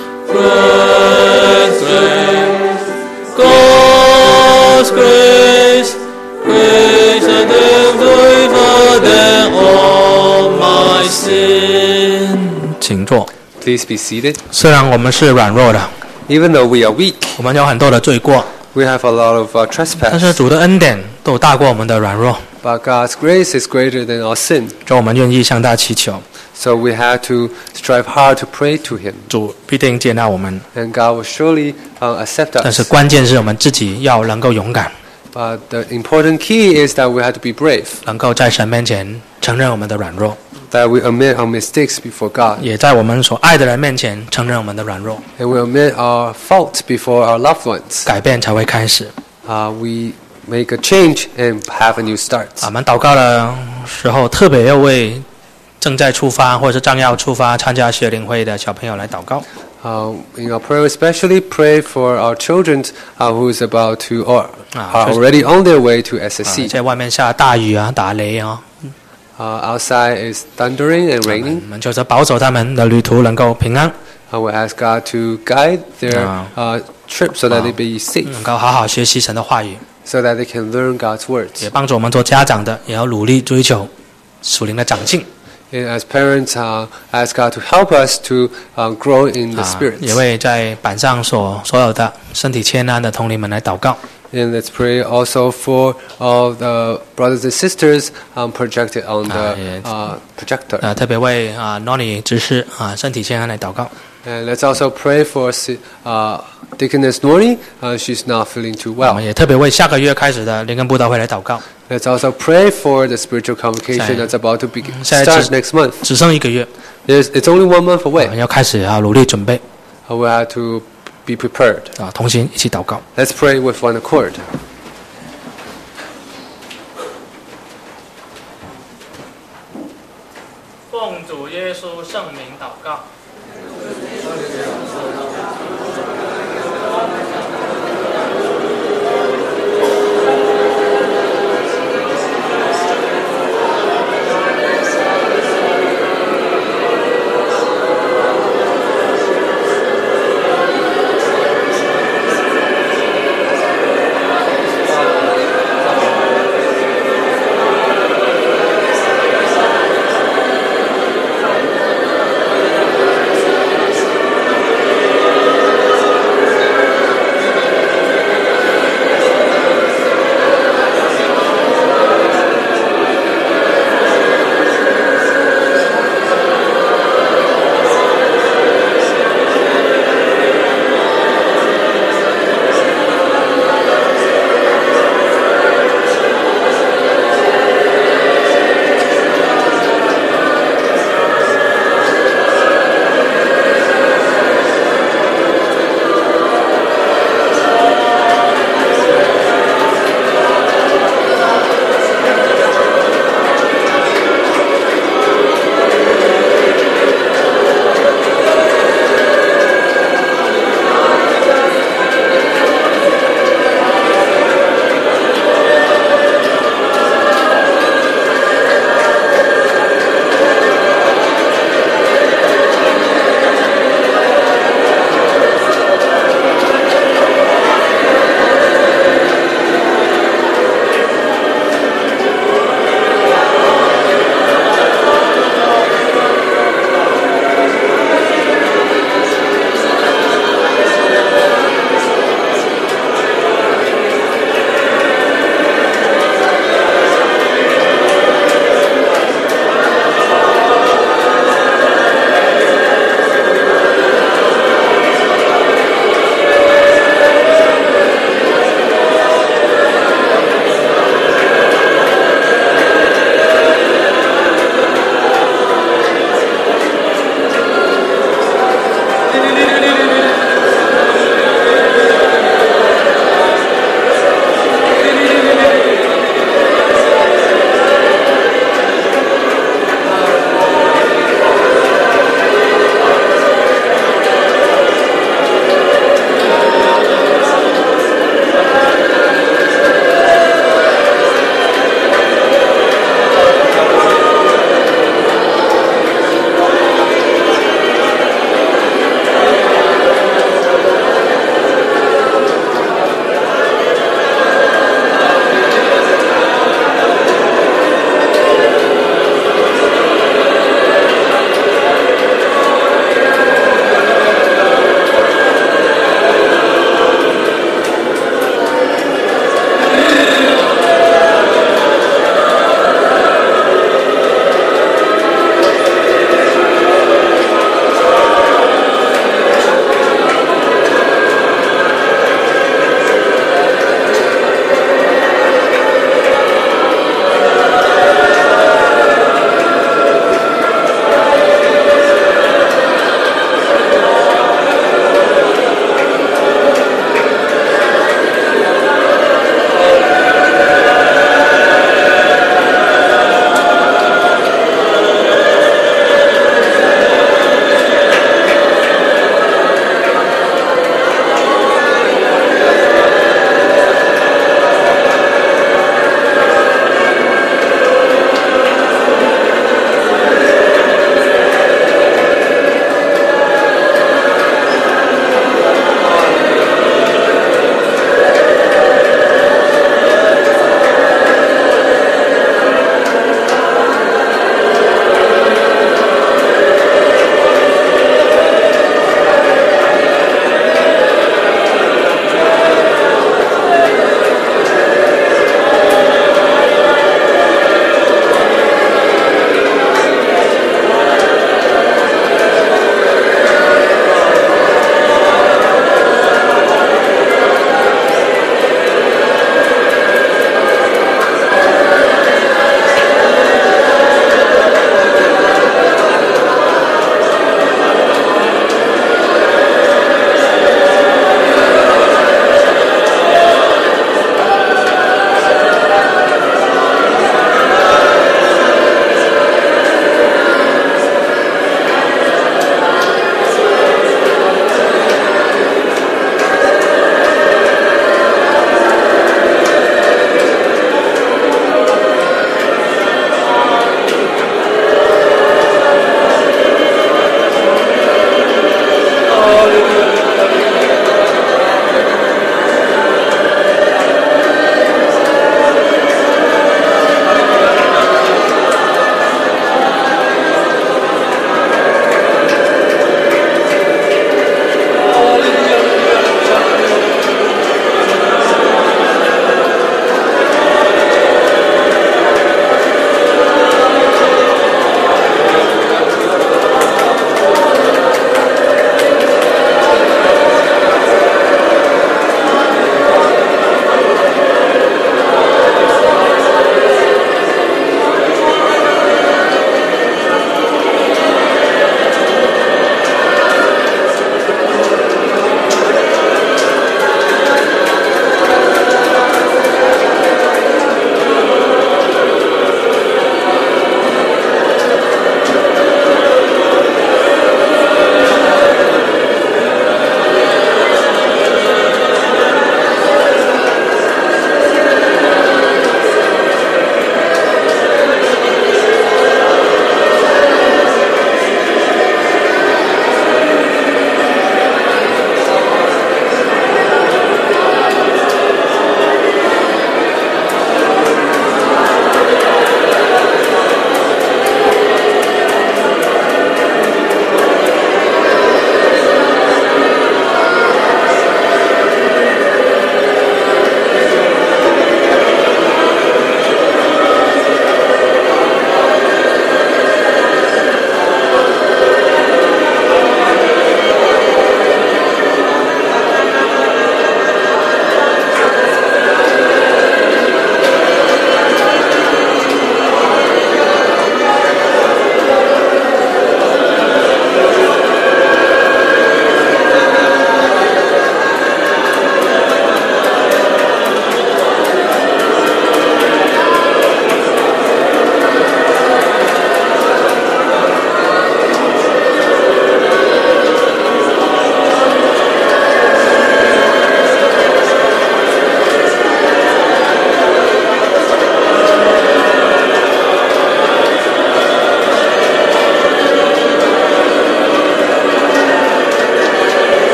S1: grace, God's grace, grace and the joy than all my sin. 请坐。
S2: Please be seated.
S1: 虽然我们是软弱的，
S2: Even though we are weak,
S1: 我们有很多的罪过，
S2: we have a lot of uh,
S1: 但是
S2: trespass.
S1: 主的恩典都大过我们的软弱，
S2: But God's grace is greater than our sin.
S1: 所以我们愿意向他祈求，
S2: So we have to strive hard to pray to Him.
S1: 主必定接纳我们。
S2: And God will surely uh, accept
S1: 但是
S2: us.
S1: 关键是我们自己要能够勇敢，
S2: But the important key is that we have to be brave.
S1: 能够在神面前承认我们的软弱，
S2: That we admit our mistakes before God.
S1: 也在我们所爱的人面前承认我们的软弱，
S2: And we admit our fault before our loved ones.
S1: 改变才会开始。
S2: Uh, we make a change and have a new start.
S1: 我们祷告的时候，特别要为正在出发或者是将要出发参加学灵会的小朋友来祷告。
S2: Uh, in our prayer, especially pray for our children uh, who is about to or are already on their way to S S
S1: 啊
S2: C.
S1: 在外面下大雨啊，打雷啊，
S2: Uh, outside is thundering and
S1: 我
S2: raining.
S1: 们就是保守他们的旅途能够平安，
S2: I will ask God to guide their uh, trip so that they be safe,
S1: 能够好好学习神的话语，
S2: so that they can learn God's
S1: 也
S2: words.
S1: 帮助我们做家长的也要努力追求属灵的长进
S2: And as parents, uh, ask God to help us to uh, grow in the
S1: 啊，
S2: Spirit.
S1: 也为在板上所所有的身体欠安的同龄们来祷告。
S2: And let's pray also for all the brothers and sisters um, projected on the
S1: Ah, yes.
S2: uh, projector.
S1: 呃，特别为啊 Noni 执事啊身体健康来祷告。
S2: And let's also pray for si- uh, Deaconess Nori, uh, she's not feeling too
S1: 我
S2: well.
S1: 们也特别为下个月开始的灵恩布道会来祷告。
S2: Let's also pray for the spiritual convocation that's about to be
S1: 现在
S2: start next month.
S1: 只剩一个月，
S2: There's, it's only one month
S1: 我
S2: away.
S1: 们要开始要努力准备
S2: Uh, we have to be prepared.
S1: 啊，同心一起祷告。
S2: Let's pray with one accord.
S1: 奉主耶稣圣名祷告。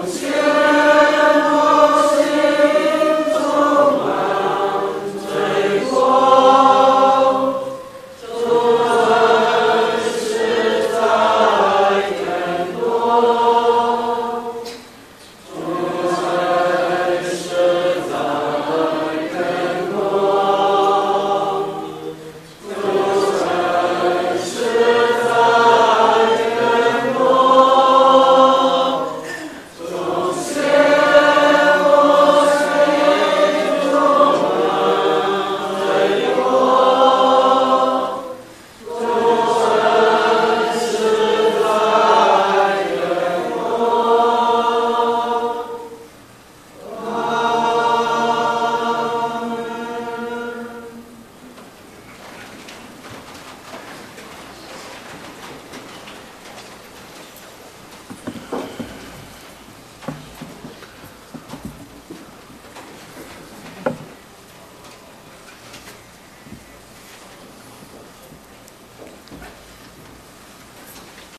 S3: 谢